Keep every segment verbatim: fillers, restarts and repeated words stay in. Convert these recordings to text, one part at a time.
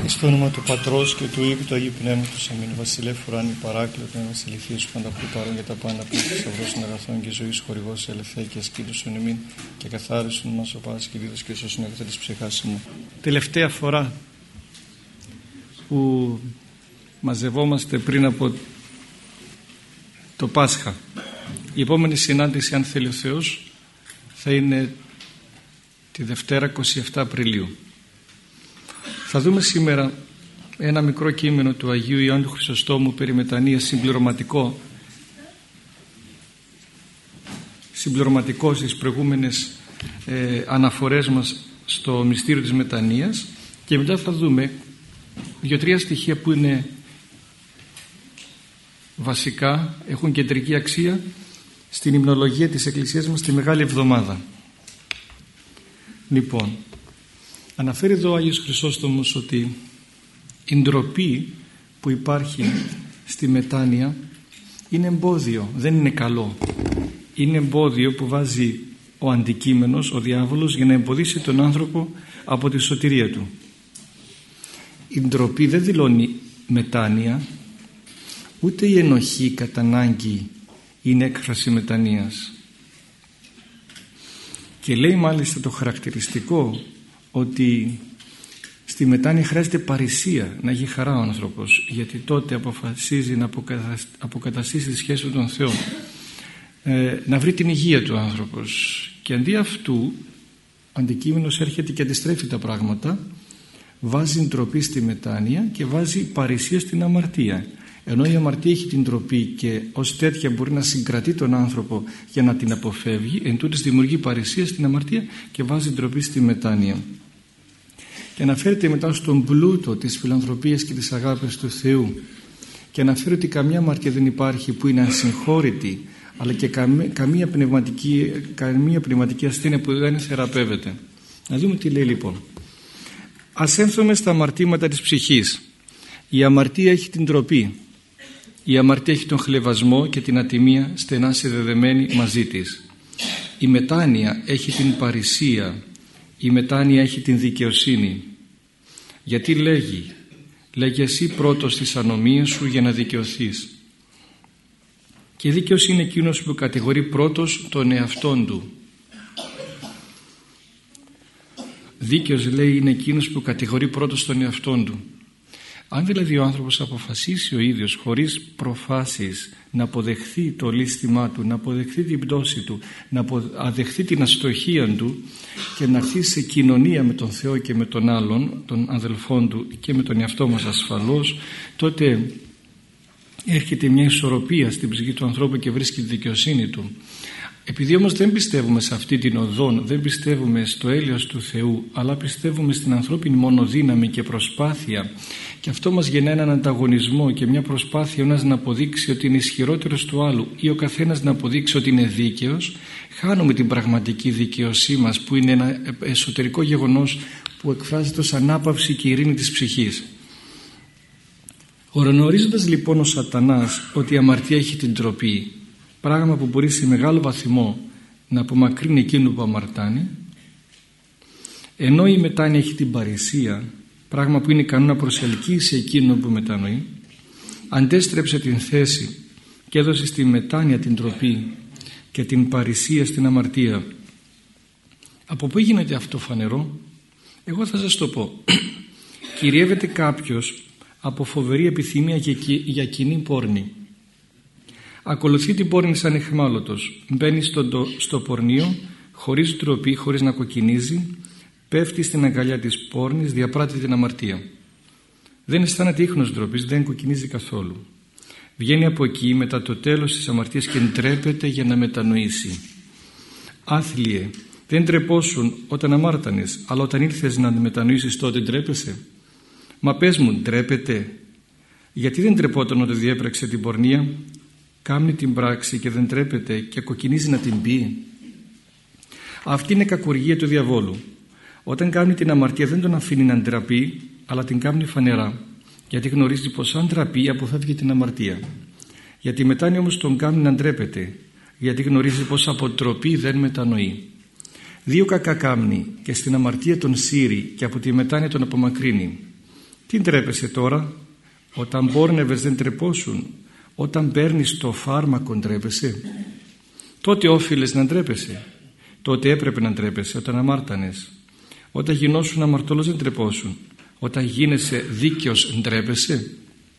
Στο όνομα του Πατρός και του Υιού και του Αγίου Πνεύματος. Αμήν. Βασιλεύ ουράνι παράκλητο, να βασιληθείς πανταχού παρών για τα πάντα πλήρη θησαυρός των αγαθών και ζωής χορηγός ελευθέ και ασκήτωσον εμήν και καθάρισον μας ο πάσης και δίδος και σώσον αγαθά της ψυχάς μου. Τελευταία φορά που μαζευόμαστε πριν από το Πάσχα. Η επόμενη συνάντηση, αν θέλει ο Θεός, θα είναι τη Δευτέρα είκοσι επτά Απριλίου. Θα δούμε σήμερα ένα μικρό κείμενο του Αγίου Ιωάννου Χρυσοστόμου περί μετανοίας, συμπληρωματικό συμπληρωματικό στις προηγούμενες ε, αναφορές μας στο μυστήριο της μετανοίας, και μετά θα δούμε δύο-τρία στοιχεία που είναι βασικά, έχουν κεντρική αξία στην υμνολογία της Εκκλησίας μας τη Μεγάλη Εβδομάδα. Λοιπόν, αναφέρει εδώ ο Άγιος Χρυσόστομος ότι η ντροπή που υπάρχει στη μετάνοια είναι εμπόδιο, δεν είναι καλό. Είναι εμπόδιο που βάζει ο αντικείμενος, ο διάβολος, για να εμποδίσει τον άνθρωπο από τη σωτηρία του. Η ντροπή δεν δηλώνει μετάνοια, ούτε η ενοχή κατά ανάγκη είναι έκφραση μετανοίας. Και λέει μάλιστα το χαρακτηριστικό ότι στη μετάνοια χρειάζεται παρησία, να έχει χαρά ο άνθρωπος, γιατί τότε αποφασίζει να αποκαταστήσει τη σχέση με τον Θεό, ε, να βρει την υγεία του άνθρωπος. Και αντί αυτού αντικείμενος έρχεται και αντιστρέφει τα πράγματα, βάζει ντροπή στη μετάνοια και βάζει παρησία στην αμαρτία. Ενώ η αμαρτία έχει την ντροπή και ως τέτοια μπορεί να συγκρατεί τον άνθρωπο για να την αποφεύγει, εν τούτης δημιουργεί παρησία στην αμαρτία και βάζει ντροπή στη μετάνοια. Και αναφέρεται μετά στον πλούτο της φιλανθρωπίας και της αγάπης του Θεού, και αναφέρει ότι καμία αμαρτία δεν υπάρχει που είναι ασυγχώρητη, αλλά και καμία πνευματική, καμία πνευματική ασθένεια που δεν θεραπεύεται. Να δούμε τι λέει λοιπόν. Ας έρθουμε στα αμαρτήματα της ψυχής. Η αμαρτία έχει την ντροπή. Η αμαρτία έχει τον χλευασμό και την ατιμία στενά συνδεδεμένη μαζί της. Η μετάνοια έχει την παρησία. Η μετάνοια έχει την δικαιοσύνη. Γιατί λέγει, λέγει εσύ πρώτος τις ανομίες σου για να δικαιωθείς. Και δίκαιος είναι εκείνος που κατηγορεί πρώτος τον εαυτόν του. Δίκαιος, λέει, είναι εκείνος που κατηγορεί πρώτος τον εαυτόν του. Αν δηλαδή ο άνθρωπος αποφασίσει ο ίδιος χωρίς προφάσεις να αποδεχθεί το λύστημά του, να αποδεχθεί την πτώση του, να αποδεχθεί την αστοχία του και να έρθει σε κοινωνία με τον Θεό και με τον άλλον, τον αδελφόν του και με τον εαυτό μας ασφαλώς, τότε έρχεται μια ισορροπία στην ψυχή του ανθρώπου και βρίσκει τη δικαιοσύνη του. Επειδή όμως δεν πιστεύουμε σε αυτή την οδόν, δεν πιστεύουμε στο έλεος του Θεού, αλλά πιστεύουμε στην ανθρώπινη μονοδύναμη και προσπάθεια, και αυτό μας γεννά έναν ανταγωνισμό και μια προσπάθεια, ο ένας να αποδείξει ότι είναι ισχυρότερος του άλλου ή ο καθένας να αποδείξει ότι είναι δίκαιος, χάνουμε την πραγματική δικαίωσή μας, που είναι ένα εσωτερικό γεγονός που εκφράζεται ως ανάπαυση και ειρήνη της ψυχής. Γνωρίζοντας λοιπόν ο σατανάς ότι η αμαρτία έχει την ντροπή, πράγμα που μπορεί σε μεγάλο βαθμό να απομακρύνει εκείνο που αμαρτάνει, ενώ η μετάνοια έχει την παρησία, πράγμα που είναι ικανό να προσελκύσει εκείνο που μετανοεί, αντέστρεψε την θέση και έδωσε στη μετάνοια την ντροπή και την παρησία στην αμαρτία. Από πού γίνεται αυτό φανερό? Εγώ θα σας το πω. Κυριεύεται κάποιος από φοβερή επιθυμία για κοινή πόρνη. Ακολουθεί την πόρνη σαν αιχμάλωτος, μπαίνει στο, στο πορνείο χωρίς ντροπή, χωρίς να κοκκινίζει, πέφτει στην αγκαλιά της πόρνης, διαπράττει την αμαρτία. Δεν αισθάνεται ίχνος ντροπής, δεν κοκκινίζει καθόλου. Βγαίνει από εκεί μετά το τέλος της αμαρτίας και ντρέπεται για να μετανοήσει. Άθλιε, δεν ντρεπόσουν όταν αμάρτανες, αλλά όταν ήρθες να μετανοήσεις τότε ντρέπεσαι? Μα πες μου, ντρέπεται? Γιατί δεν ντρεπόταν όταν διέπραξε την πορνεία? Κάμνει την πράξη και δεν τρέπεται και κοκκινίζει να την πει. Αυτή είναι κακουργία του διαβόλου. Όταν κάνει την αμαρτία δεν τον αφήνει να ντραπεί, αλλά την κάνει φανερά, γιατί γνωρίζει πως αν ντραπεί αποφεύγει την αμαρτία. Γιατί μετάνοια όμως τον κάνει να ντρέπεται, γιατί γνωρίζει πως από ντροπή δεν μετανοεί. Δύο κακά κάμνει, και στην αμαρτία τον σύρει και από τη μετάνοια τον απομακρύνει. Τι ντρέπεσαι τώρα? Όταν μπόρνευες δεν τρεπόσουν? Όταν παίρνεις το φάρμακο ντρέπεσαι? Τότε όφιλες να ντρέπεσαι. Τότε έπρεπε να ντρέπεσαι όταν αμάρτανες. Όταν γινώσουν αμαρτωλός δεν τρεπόσουν. Όταν γίνεσαι δίκαιος ντρέπεσαι.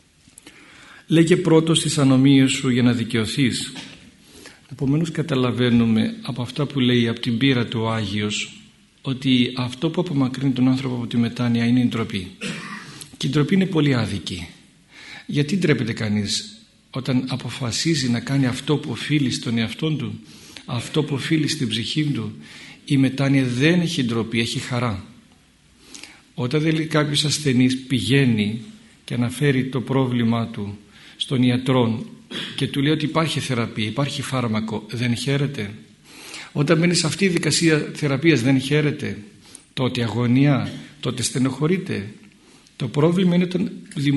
Λέγε πρώτος τις ανομίες σου για να δικαιωθείς. Επομένως καταλαβαίνουμε από αυτά που λέει από την πείρα του ο Άγιος ότι αυτό που απομακρύνει τον άνθρωπο από τη μετάνοια είναι η ντροπή. Και η ντροπή είναι πολύ άδικη. Γιατί ντρέπεται κανείς όταν αποφασίζει να κάνει αυτό που οφείλει στον εαυτόν του, αυτό που οφείλει στην ψυχή του? Η μετάνοια δεν έχει ντροπή, έχει χαρά. Όταν δηλαδή κάποιος ασθενής πηγαίνει και αναφέρει το πρόβλημά του στον ιατρό και του λέει ότι υπάρχει θεραπεία, υπάρχει φάρμακο, δεν χαίρεται? Όταν μένει σε αυτή τη δικασία θεραπείας δεν χαίρεται? Τότε αγωνία, τότε στενοχωρείται. Το πρόβλημα είναι όταν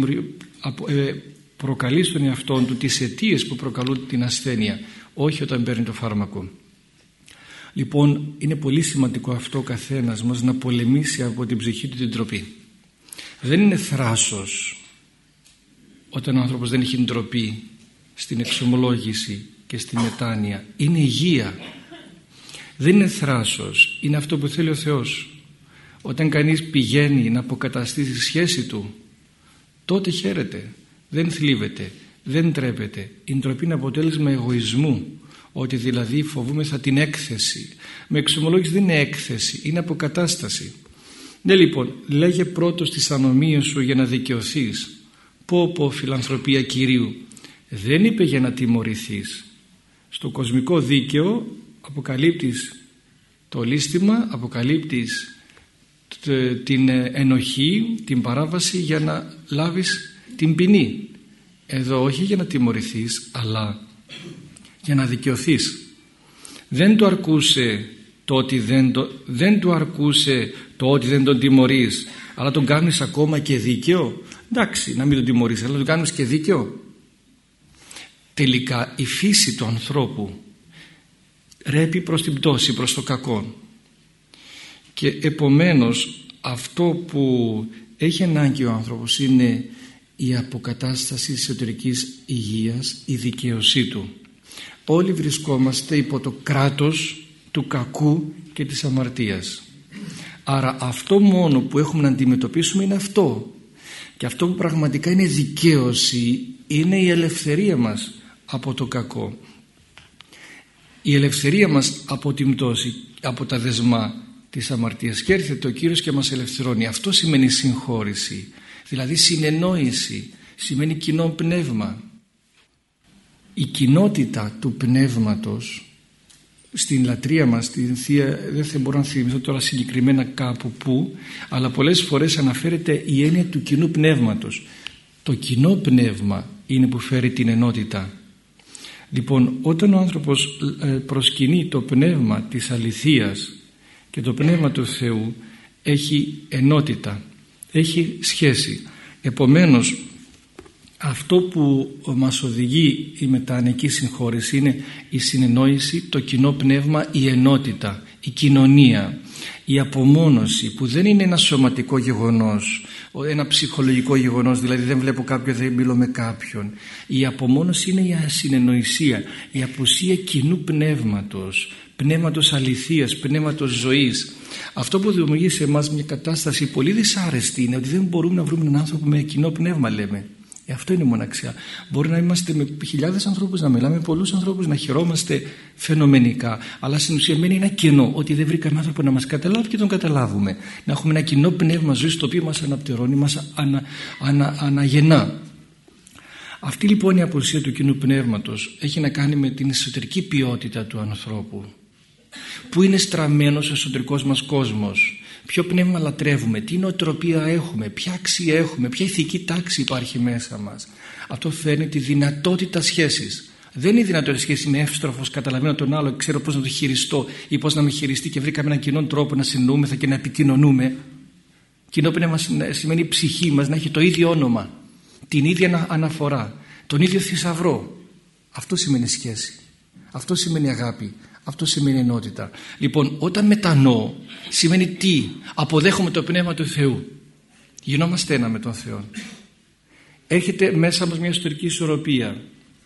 προκαλεί στον εαυτό του τις αιτίες που προκαλούν την ασθένεια, όχι όταν παίρνει το φάρμακο. Λοιπόν, είναι πολύ σημαντικό αυτό ο καθένας μας να πολεμήσει από την ψυχή του την ντροπή. Δεν είναι θράσος όταν ο άνθρωπος δεν έχει ντροπή στην εξομολόγηση και στη μετάνοια. Είναι υγεία. Δεν είναι θράσος, είναι αυτό που θέλει ο Θεός. Όταν κανείς πηγαίνει να αποκαταστήσει τη σχέση του, τότε χαίρεται, δεν θλίβεται, δεν τρέπεται. Η ντροπή είναι αποτέλεσμα εγωισμού, ότι δηλαδή φοβούμεθα την έκθεση. Με εξομολόγηση δεν είναι έκθεση, είναι αποκατάσταση. Ναι, λοιπόν, λέγε πρώτος τις ανομίες σου για να δικαιωθείς. Πω πω φιλανθρωπία Κυρίου. Δεν είπε για να τιμωρηθείς. Στο κοσμικό δίκαιο αποκαλύπτεις το λύστημα, αποκαλύπτεις την ενοχή, την παράβαση για να λάβεις την ποινή. Εδώ όχι για να τιμωρηθείς, αλλά για να δικαιωθείς. Δεν του αρκούσε το ότι δεν, το, δεν του αρκούσε το ότι δεν τον τιμωρείς, αλλά τον κάνεις ακόμα και δίκαιο. Εντάξει, να μην τον τιμωρείς, αλλά τον κάνεις και δίκαιο. Τελικά η φύση του ανθρώπου ρέπει προς την πτώση, προς το κακό. Και επομένως αυτό που έχει ανάγκη ο άνθρωπος είναι η αποκατάσταση της εσωτερικής υγείας, η δικαίωσή του. Όλοι βρισκόμαστε υπό το κράτος του κακού και της αμαρτίας. Άρα αυτό μόνο που έχουμε να αντιμετωπίσουμε είναι αυτό. Και αυτό που πραγματικά είναι δικαίωση είναι η ελευθερία μας από το κακό. Η ελευθερία μας από την πτώση, από τα δεσμά της αμαρτίας. Και έρχεται ο Κύριος και μας ελευθερώνει. Αυτό σημαίνει συγχώρηση, δηλαδή συνεννόηση, σημαίνει κοινό πνεύμα. Η κοινότητα του πνεύματος στην λατρεία μας, στην Θεία, δεν θα μπορώ να θυμηθώ τώρα συγκεκριμένα κάπου που, αλλά πολλές φορές αναφέρεται η έννοια του κοινού πνεύματος. Το κοινό πνεύμα είναι που φέρει την ενότητα. Λοιπόν, όταν ο άνθρωπος προσκυνεί το πνεύμα της αληθείας και το πνεύμα του Θεού, έχει ενότητα, έχει σχέση. Επομένως, αυτό που μας οδηγεί η μετανοική συγχώρεση είναι η συνεννόηση, το κοινό πνεύμα, η ενότητα, η κοινωνία, η απομόνωση, που δεν είναι ένα σωματικό γεγονός, ένα ψυχολογικό γεγονός, δηλαδή δεν βλέπω κάποιον, δεν μιλώ με κάποιον. Η απομόνωση είναι η ασυνεννοησία, η απουσία κοινού πνεύματος, πνεύματος αληθείας, πνεύματος ζωής. Αυτό που δημιουργεί σε εμάς μια κατάσταση πολύ δυσάρεστη είναι ότι δεν μπορούμε να βρούμε έναν άνθρωπο με κοινό πνεύμα, λέμε. Ε, αυτό είναι μοναξιά. Μπορεί να είμαστε με χιλιάδες ανθρώπους, να μιλάμε με πολλούς ανθρώπους, να χαιρόμαστε φαινομενικά, αλλά στην ουσία μένει ένα κενό, ότι δεν βρήκαμε άνθρωπο να μας καταλάβει και τον καταλάβουμε. Να έχουμε ένα κοινό πνεύμα ζωής το οποίο μας αναπτερώνει, μας ανα, ανα, αναγεννά. Αυτή λοιπόν η απουσία του κοινού πνεύματος έχει να κάνει με την εσωτερική ποιότητα του ανθρώπου. Πού είναι στραμμένος ο εσωτερικός μας κόσμος, ποιο πνεύμα λατρεύουμε, τι νοοτροπία έχουμε, ποια αξία έχουμε, ποια ηθική τάξη υπάρχει μέσα μας. Αυτό φέρνει τη δυνατότητα σχέσης. Δεν είναι η δυνατότητα σχέση με εύστροφος, καταλαβαίνω τον άλλο, ξέρω πώς να το χειριστώ ή πώς να με χειριστεί και βρήκαμε έναν κοινό τρόπο να συνεννοούμεθα και να επικοινωνούμε. Κοινό πνεύμα σημαίνει η ψυχή μας να έχει το ίδιο όνομα, την ίδια αναφορά, τον ίδιο θησαυρό. Αυτό σημαίνει σχέση. Αυτό σημαίνει αγάπη. Αυτό σημαίνει ενότητα. Λοιπόν, όταν μετανοώ, σημαίνει τι? Αποδέχομαι το πνεύμα του Θεού. Γινόμαστε ένα με τον Θεό. Έρχεται μέσα μας μια ιστορική ισορροπία.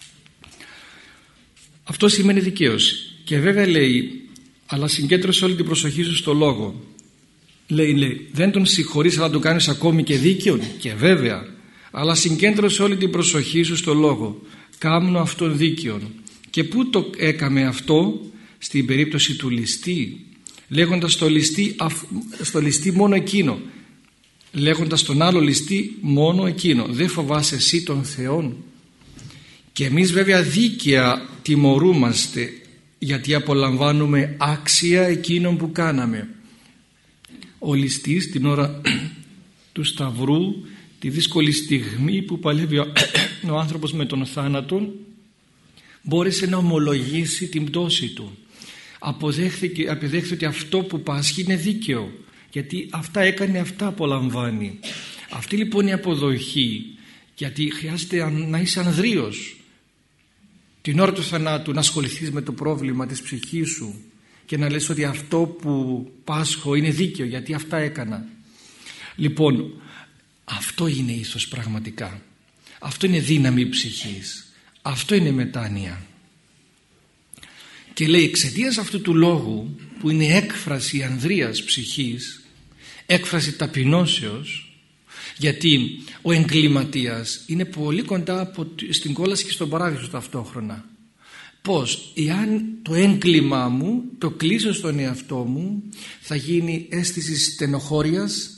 Αυτό σημαίνει δικαίωση. Και βέβαια λέει, αλλά συγκέντρωσε όλη την προσοχή σου στο λόγο. Λέει, λέει, δεν τον συγχωρείς αλλά τον κάνεις ακόμη και δίκαιον. Και βέβαια, αλλά συγκέντρωσε όλη την προσοχή σου στο λόγο. Κάμνω αυτόν δίκαιον. Και πού το έκαμε αυτό? Στην περίπτωση του ληστή, λέγοντας στο ληστή, στο ληστή μόνο εκείνο, λέγοντας τον άλλο ληστή μόνο εκείνο. Δεν φοβάσαι εσύ τον Θεόν? Και εμείς βέβαια δίκαια τιμωρούμαστε, γιατί απολαμβάνουμε άξια εκείνων που κάναμε. Ο ληστής την ώρα του Σταυρού, τη δύσκολη στιγμή που παλεύει ο, ο άνθρωπος με τον θάνατο, μπόρεσε να ομολογήσει την πτώση του. Αποδέχθηκε, αποδέχθηκε ότι αυτό που πάσχει είναι δίκαιο, γιατί αυτά έκανε, αυτά απολαμβάνει. Αυτή λοιπόν η αποδοχή, γιατί χρειάζεται να είσαι ανδρείος την ώρα του θανάτου, να ασχοληθείς με το πρόβλημα της ψυχής σου και να λες ότι αυτό που πάσχω είναι δίκαιο, γιατί αυτά έκανα. Λοιπόν, αυτό είναι ήθος πραγματικά. Αυτό είναι δύναμη ψυχής. Αυτό είναι μετάνοια. Και λέει, εξαιτίας αυτού του λόγου, που είναι έκφραση ανδρείας ψυχής, έκφραση ταπεινώσεως, γιατί ο εγκληματίας είναι πολύ κοντά από, στην κόλαση και στον παράδεισο ταυτόχρονα. Πώς? Εάν το έγκλημά μου το κλείσω στον εαυτό μου, θα γίνει αίσθηση στενοχώριας,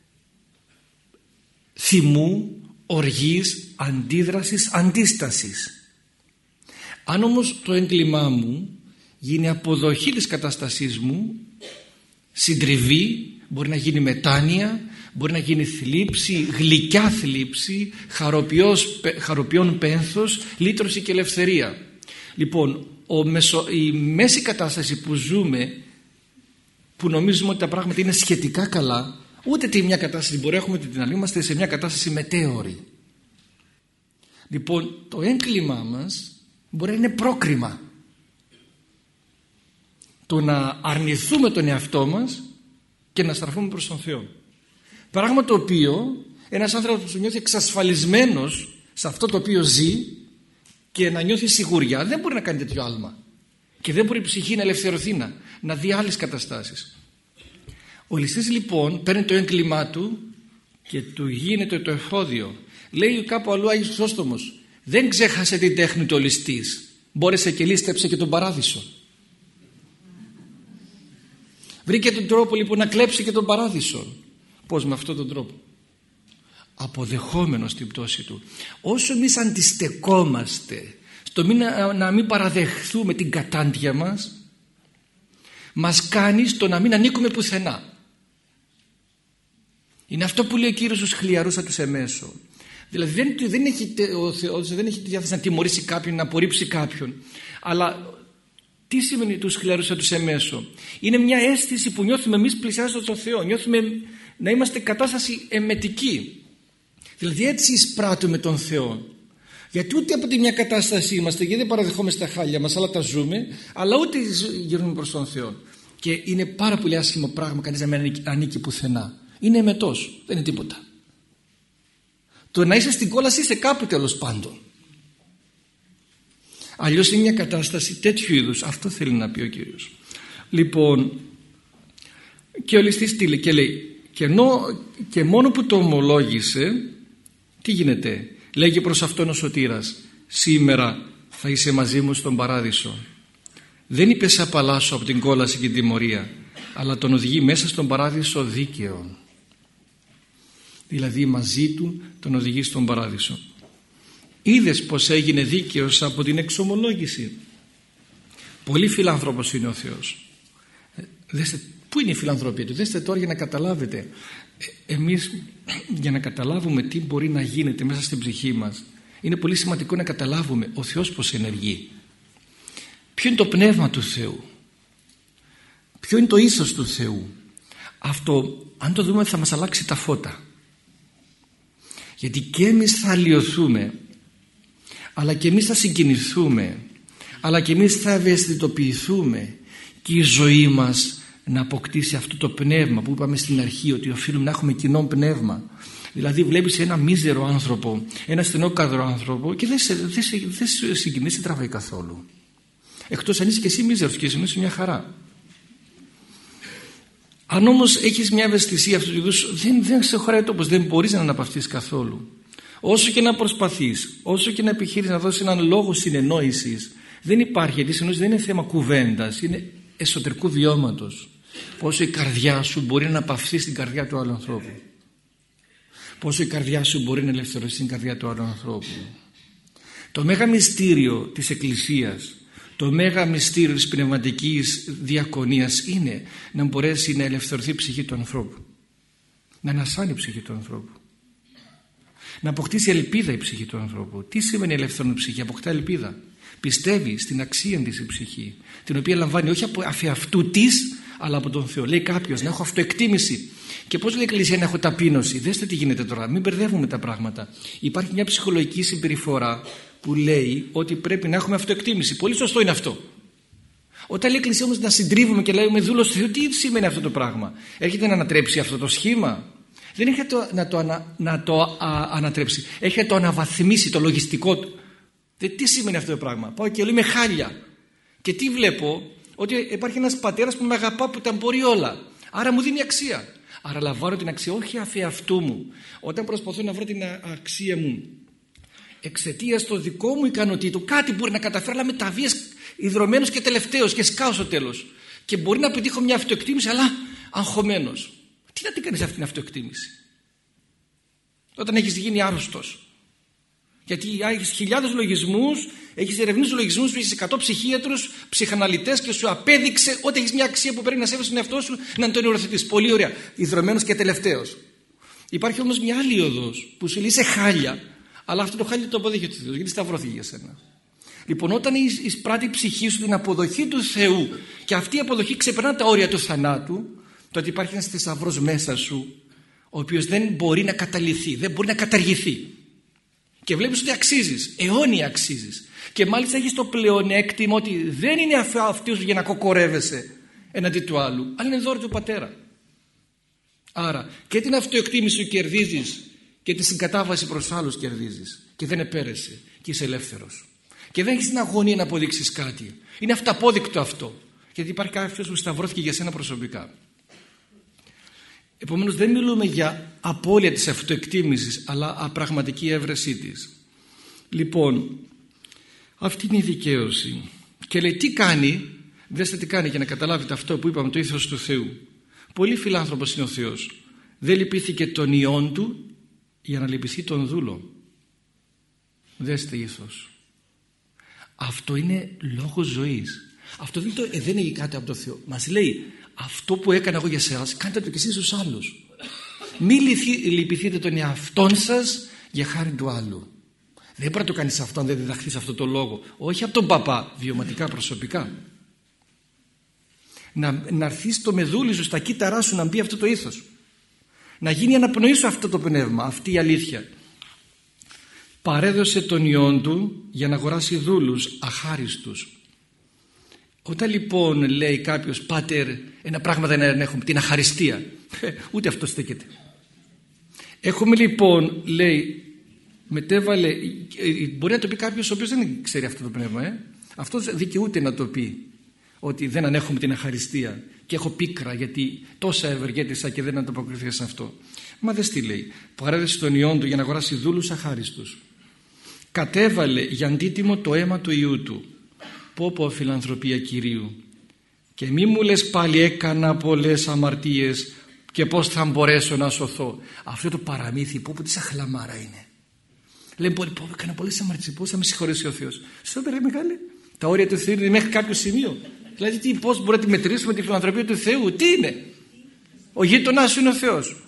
θυμού, οργής, αντίδρασης, αντίστασης. Αν όμως το έγκλημά μου γίνει αποδοχή της κατάστασής μου, συντριβή, μπορεί να γίνει μετάνοια, μπορεί να γίνει θλίψη, γλυκιά θλίψη, χαροποιός, χαροποιών πένθος, λύτρωση και ελευθερία. Λοιπόν, ο μεσο, η μέση κατάσταση που ζούμε, που νομίζουμε ότι τα πράγματα είναι σχετικά καλά, ούτε τη μια κατάσταση μπορεί να έχουμε την άλλη, είμαστε σε μια κατάσταση μετέωρη. Λοιπόν, το έγκλημά μας μπορεί να είναι πρόκριμα. Το να αρνηθούμε τον εαυτό μας και να στραφούμε προς τον Θεό. Πράγμα το οποίο ένας άνθρωπος που νιώθει εξασφαλισμένος σε αυτό το οποίο ζει και να νιώθει σιγουριά, δεν μπορεί να κάνει τέτοιο άλμα. Και δεν μπορεί η ψυχή να ελευθερωθεί, να, να δει άλλες καταστάσεις. Ο ληστής λοιπόν παίρνει το έγκλημά του και του γίνεται το εφόδιο. Λέει κάπου αλλού Άγιος Χρυσόστομος, δεν ξέχασε την τέχνη του ο ληστής. Μπόρεσε και λίστεψε και τον παράδεισο. Βρήκε τον τρόπο λοιπόν να κλέψει και τον παράδεισο. Πώς? Με αυτόν τον τρόπο. Αποδεχόμενος την πτώση του. Όσο εμείς αντιστεκόμαστε στο μην, να μην παραδεχθούμε την κατάντια μας, μας κάνει στο να μην ανήκουμε πουθενά. Είναι αυτό που λέει ο Κύριος στους χλιαρούς τους εμέσω. Δηλαδή δεν, δεν έχει, ο Θεός δεν έχει τη διάθεση να τιμωρήσει κάποιον, να απορρίψει κάποιον. Αλλά τι σημαίνει τους χλιαρούς τους εμέσω? Είναι μια αίσθηση που νιώθουμε εμείς πλησιάζοντας τον Θεό. Νιώθουμε να είμαστε κατάσταση εμετική. Δηλαδή έτσι εισπράττουμε τον Θεό. Γιατί ούτε από τη μια κατάσταση είμαστε, γιατί δεν παραδεχόμαστε τα χάλια μας, αλλά τα ζούμε, αλλά ούτε γυρνούμε προς τον Θεό. Και είναι πάρα πολύ άσχημο πράγμα κανείς να μην ανήκει πουθενά. Είναι εμετός, δεν είναι τίποτα. Το να είσαι στην κόλαση είσαι κάπου τέλος πάντων. Αλλιώς είναι μια κατάσταση τέτοιου είδους. Αυτό θέλει να πει ο Κύριος. Λοιπόν, και ο ληστής τι λέει? Και λέει, και, ενώ, και μόνο που το ομολόγησε, τι γίνεται? Λέγει προς αυτόν ο σωτήρας, σήμερα θα είσαι μαζί μου στον παράδεισο. Δεν είπε σε απαλλάσσω από την κόλαση και την τιμωρία, αλλά τον οδηγεί μέσα στον παράδεισο δίκαιο. Δηλαδή μαζί του τον οδηγεί στον παράδεισο. Είδες πως έγινε δίκαιος από την εξομολόγηση? Πολύ φιλάνθρωπος είναι ο Θεός. Δέστε, πού είναι η φιλανθρωπία του? Δέστε τώρα για να καταλάβετε. Εμείς για να καταλάβουμε τι μπορεί να γίνεται μέσα στην ψυχή μας, είναι πολύ σημαντικό να καταλάβουμε ο Θεός πως ενεργεί. Ποιο είναι το πνεύμα του Θεού? Ποιο είναι το ήθος του Θεού? Αυτό αν το δούμε θα μας αλλάξει τα φώτα. Γιατί και εμείς θα αλλοιωθούμε, αλλά και εμείς θα συγκινηθούμε, αλλά και εμείς θα ευαισθητοποιηθούμε και η ζωή μας να αποκτήσει αυτό το πνεύμα που είπαμε στην αρχή, ότι οφείλουμε να έχουμε κοινό πνεύμα. Δηλαδή βλέπεις ένα μίζερο άνθρωπο, ένα στενόκαδρο άνθρωπο και δεν σε, δεν σε, δεν σε συγκινεί, δεν σε τραβάει καθόλου. Εκτός αν είσαι και εσύ μίζερος και είσαι μια χαρά. Αν όμως έχεις μια ευαισθησία αυτού του είδους, δεν, δεν σε χωράει τόπος, δεν μπορείς να αναπαυτείς καθόλου. Όσο και να προσπαθείς, όσο και να επιχείρεις να δώσεις έναν λόγο συνεννόησης, δεν υπάρχει, γιατί η συνεννόηση δεν είναι θέμα κουβέντας, είναι εσωτερικού βιώματος. Πόσο η καρδιά σου μπορεί να αναπαυθεί στην καρδιά του άλλου ανθρώπου. Πόσο η καρδιά σου μπορεί να ελευθερωθεί στην καρδιά του άλλου ανθρώπου. Το μέγα μυστήριο της Εκκλησίας, το μέγα μυστήριο της πνευματικής διακονίας είναι να μπορέσει να ελευθερωθεί η ψυχή του ανθρώπου. Να ανασάνει η ψυχή του ανθρώπου. Να αποκτήσει ελπίδα η ψυχή του ανθρώπου. Τι σημαίνει ελευθερώνει η ψυχή? Αποκτά ελπίδα. Πιστεύει στην αξία της η ψυχή, την οποία λαμβάνει όχι από αφιαυτού της, αλλά από τον Θεό. Λέει κάποιος να έχω αυτοεκτίμηση. Και πώς λέει η Εκκλησία να έχω ταπείνωση? Δέστε τι γίνεται τώρα, μην μπερδεύουμε τα πράγματα. Υπάρχει μια ψυχολογική συμπεριφορά που λέει ότι πρέπει να έχουμε αυτοεκτίμηση. Πολύ σωστό είναι αυτό. Όταν λέει η Εκκλησία όμως να συντρίβουμε και λέμε δούλος του Θεού, τι σημαίνει αυτό το πράγμα? Έρχεται να ανατρέψει αυτό το σχήμα? Δεν έρχεται το, να το, ανα, να το α, ανατρέψει, έρχεται να το αναβαθμίσει το λογιστικό του. Δε, τι σημαίνει αυτό το πράγμα? Πάω και λέω είμαι χάλια. Και τι βλέπω? Ότι υπάρχει ένας πατέρας που με αγαπά, που τα μπορεί όλα. Άρα μου δίνει αξία. Άρα λαμβάνω την αξία όχι αφ' αυτού μου. Όταν προσπαθώ να βρω την αξία μου εξαιτίας των δικών μου ικανοτήτων, κάτι μπορεί να καταφέρω, αλλά με τα βίας ιδρωμένος και τελευταίος και σκάω στο τέλος. Και μπορεί να πετύχω μια αυτοεκτίμηση, αλλά αγχωμένος. Τι να την κάνεις αυτή την αυτοεκτίμηση όταν έχεις γίνει άρρωστος? Γιατί έχεις χιλιάδες λογισμούς, έχεις ερευνήσει λογισμούς, έχεις εκατό ψυχίατρους, ψυχαναλυτές και σου απέδειξε ότι έχεις μια αξία που πρέπει να σέβεσαι τον εαυτό σου, να τον οριοθετείς. Πολύ ωραία. Ιδρωμένος και τελευταίος. Υπάρχει όμως μια άλλη οδός που σου λέει είσαι χάλια, αλλά αυτό το χάλια το αποδέχεται ο Θεός, γιατί σταυρώθηκε για σένα. Λοιπόν, όταν εισπράττει η ψυχή σου την αποδοχή του Θεού και αυτή η αποδοχή ξεπερνά τα όρια του θανάτου, τότε υπάρχει ένας θησαυρός μέσα σου, ο οποίος δεν μπορεί να καταλυθεί, δεν μπορεί να καταργηθεί. Και βλέπεις ότι αξίζεις, αιώνια αξίζεις. Και μάλιστα έχεις το πλεονέκτημα ότι δεν είναι αυτός για να κοκορεύεσαι εναντί του άλλου, αλλά είναι δώρο του Πατέρα. Άρα και την αυτοεκτίμηση σου κερδίζεις και τη συγκατάβαση προς άλλους κερδίζεις. Και δεν επέρεσαι και είσαι ελεύθερος. Και δεν έχεις την αγωνία να αποδείξεις κάτι. Είναι αυταπόδεικτο αυτό. Γιατί υπάρχει κάποιος που σταυρώθηκε για σένα προσωπικά. Επομένως δεν μιλούμε για απώλεια της αυτοεκτίμησης, αλλά απραγματική έβρεσή της. Λοιπόν, αυτή είναι η δικαίωση. Και λέει τι κάνει, δέστε τι κάνει για να καταλάβετε αυτό που είπαμε, το ήθος του Θεού. Πολύ φιλάνθρωπος είναι ο Θεός. Δεν λυπήθηκε τον Υιόν του για να λυπηθεί τον δούλο. Δέστε ήθος. Αυτό είναι λόγος ζωής. Αυτό δεν, το, δεν είναι κάτι από το Θεό. Μας λέει αυτό που έκανα εγώ για εσάς, κάντε το και εσείς στους άλλους. Μη λυπηθείτε τον εαυτόν σας για χάρη του άλλου. Δεν μπορεί να το κάνεις αυτό αν δεν διδαχθείς αυτό το λόγο. Όχι από τον παπά, βιωματικά, προσωπικά. Να, να έρθει στο μεδούλι σου, στα κύτταρά σου να μπει αυτό το ήθος. Να γίνει αναπνοή σου αυτό το πνεύμα, αυτή η αλήθεια. Παρέδωσε τον Υιόν του για να αγοράσει δούλους αχάριστους. Όταν λοιπόν λέει κάποιος πάτερ ένα πράγμα δεν έχουμε, την αχαριστία, ούτε αυτό στέκεται. Έχουμε λοιπόν, λέει, μετέβαλε, μπορεί να το πει κάποιος ο οποίος δεν ξέρει αυτό το πνεύμα, ε? αυτός δικαιούται να το πει, ότι δεν ανέχομαι την αχαριστία και έχω πίκρα γιατί τόσα ευεργέτησα και δεν ανταποκριθήκα σε αυτό. Μα δες τι λέει, παρέδωσε τον Υιόν του για να αγοράσει δούλους αχάριστους. Κατέβαλε για αντίτιμο το αίμα του Υιού του. Πω πω φιλανθρωπία Κυρίου. Και μη μου λες πάλι έκανα πολλές αμαρτίες και πώς θα μπορέσω να σωθώ. Αυτό το παραμύθι πω πω τι σαν χλαμάρα είναι. Λέμε πολύ πω έκανα πολλές αμαρτίες, πώς θα με συγχωρέσει ο Θεός. Στο ρε μεγάλε, τα όρια του Θεού είναι μέχρι κάποιο σημείο. Δηλαδή τι, πώς μπορούμε να τη μετρήσουμε τη φιλανθρωπία του Θεού, τι είναι? Ο γείτονάς σου είναι ο Θεός.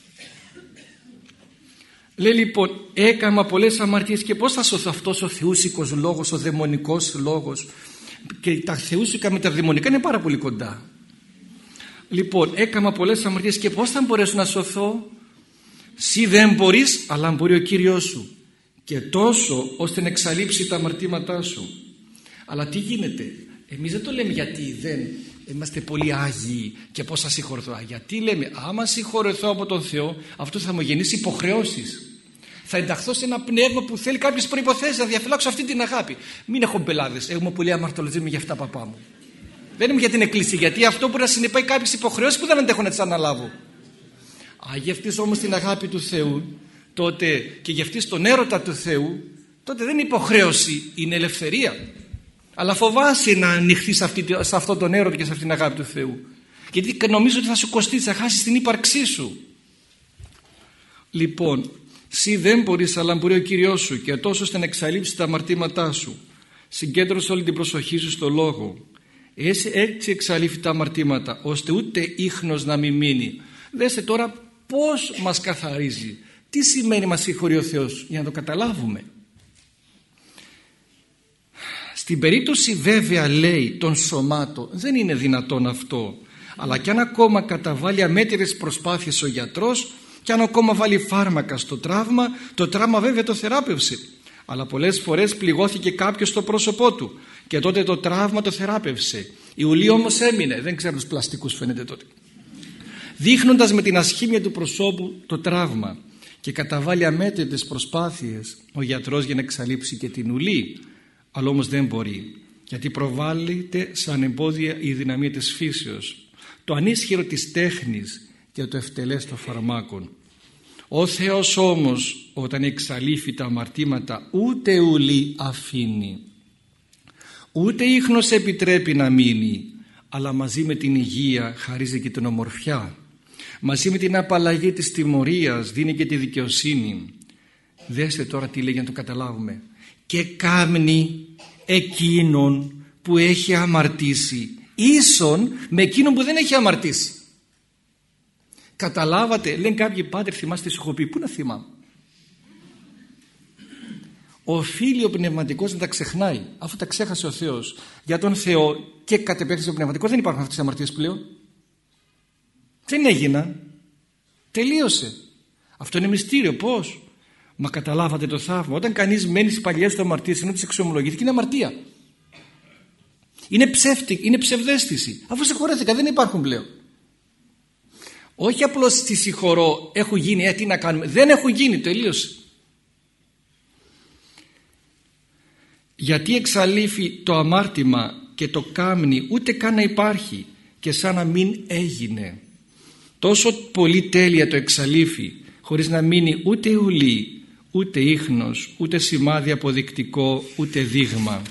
Λέει λοιπόν έκανα πολλές αμαρτίες και πώς θα σωθώ? Αυτός ο θεούσικος λόγος, ο δαιμονικός λόγος, και τα θεούσικα με τα δαιμονικά είναι πάρα πολύ κοντά. Λοιπόν έκανα πολλές αμαρτίες και πώς θα μπορέσω να σωθώ? Συ δεν μπορείς, αλλά μπορεί ο Κύριος σου, και τόσο ώστε να εξαλείψει τα αμαρτήματά σου. Αλλά τι γίνεται? Εμείς δεν το λέμε γιατί δεν είμαστε πολύ άγιοι και πώς θα συγχωρεθώ. Γιατί λέμε, άμα συγχωρεθώ από τον Θεό, αυτό θα μου γεννήσει υποχρεώσεις. Θα ενταχθώ σε ένα πνεύμα που θέλει κάποιες προϋποθέσεις να διαφυλάξω αυτή την αγάπη. Μην έχω μπελάδες. Έχουμε πολύ αμαρτωλές, είμαι για αυτά, παπά μου. Δεν είμαι για την εκκλησία, γιατί αυτό μπορεί να συνεπάγει κάποιες υποχρεώσεις που δεν αντέχω να τις αναλάβω. Αν γευτείς όμως την αγάπη του Θεού, τότε και γευτείς τον έρωτα του Θεού, τότε δεν είναι υποχρέωση, είναι ελευθερία. Αλλά φοβάσαι να ανοιχθείς σε αυτόν τον έρωτα και σε αυτήν την αγάπη του Θεού. Γιατί νομίζω ότι θα σου κοστίσει, θα χάσεις την ύπαρξή σου. Λοιπόν, εσύ δεν μπορείς, αλλά μπορεί ο Κύριος σου, και τόσο ώστε να εξαλείψεις τα αμαρτήματά σου. Συγκέντρωσε όλη την προσοχή σου στο λόγο. Έτσι, έτσι εξαλείφει τα αμαρτήματα, ώστε ούτε ίχνος να μην μείνει. Δέστε τώρα πώς μας καθαρίζει. Τι σημαίνει μας συγχωρεί ο Θεός, για να το καταλάβουμε. Στην περίπτωση βέβαια, λέει, των σωμάτων δεν είναι δυνατόν αυτό. Αλλά κι αν ακόμα καταβάλει αμέτρητες προσπάθειες ο γιατρός, κι αν ακόμα βάλει φάρμακα στο τραύμα, το τραύμα βέβαια το θεράπευσε. Αλλά πολλές φορές πληγώθηκε κάποιος στο πρόσωπό του και τότε το τραύμα το θεράπευσε. Η ουλή όμως έμεινε, δεν ξέρω τους πλαστικούς φαίνεται τότε. Δείχνοντας με την ασχήμια του προσώπου το τραύμα, και καταβάλει αμέτρητες προσπάθειες ο γιατρός για να εξαλείψει και την ουλή. Αλλά όμως δεν μπορεί, γιατί προβάλλεται σαν εμπόδια η δυναμία της φύσεως, το ανίσχυρο της τέχνης και το ευτελές των φαρμάκων. Ο Θεός όμως, όταν εξαλείφει τα αμαρτήματα, ούτε ουλή αφήνει, ούτε ίχνος επιτρέπει να μείνει, αλλά μαζί με την υγεία χαρίζει και την ομορφιά. Μαζί με την απαλλαγή της τιμωρίας δίνει και τη δικαιοσύνη. Δέστε τώρα τι λέει για να το καταλάβουμε. Και κάμνει εκείνον που έχει αμαρτήσει ίσον με εκείνον που δεν έχει αμαρτήσει. Καταλάβατε, λένε κάποιοι πάτερ, θυμάστε τι σου έχω πει. Πού να θυμάμαι. Οφείλει ο πνευματικός να τα ξεχνάει, αφού τα ξέχασε ο Θεός. Για τον Θεό και κατ' επέκταση ο πνευματικός δεν υπάρχουν αυτές τις αμαρτίες πλέον. Δεν έγιναν. Τελείωσε. Αυτό είναι μυστήριο. Πώς? Μα καταλάβατε το θαύμα. Όταν κανείς μένει στις παλιές του αμαρτίες ενώ τις εξομολογήθηκε, είναι αμαρτία. Είναι ψεύτικη, είναι ψευδαίσθηση. Αφού συγχωρέθηκα, δεν υπάρχουν πλέον. Όχι απλώς στη συγχωρώ, έχουν γίνει, ε, τι να κάνουμε. Δεν έχουν γίνει, τελείωσε. Γιατί εξαλείφει το αμάρτημα και το κάμνει, ούτε καν να υπάρχει και σαν να μην έγινε. Τόσο πολύ τέλεια το εξαλείφει, χωρίς να μείνει ούτε ουλή, ούτε ίχνος, ούτε σημάδι αποδεικτικό, ούτε δείγμα.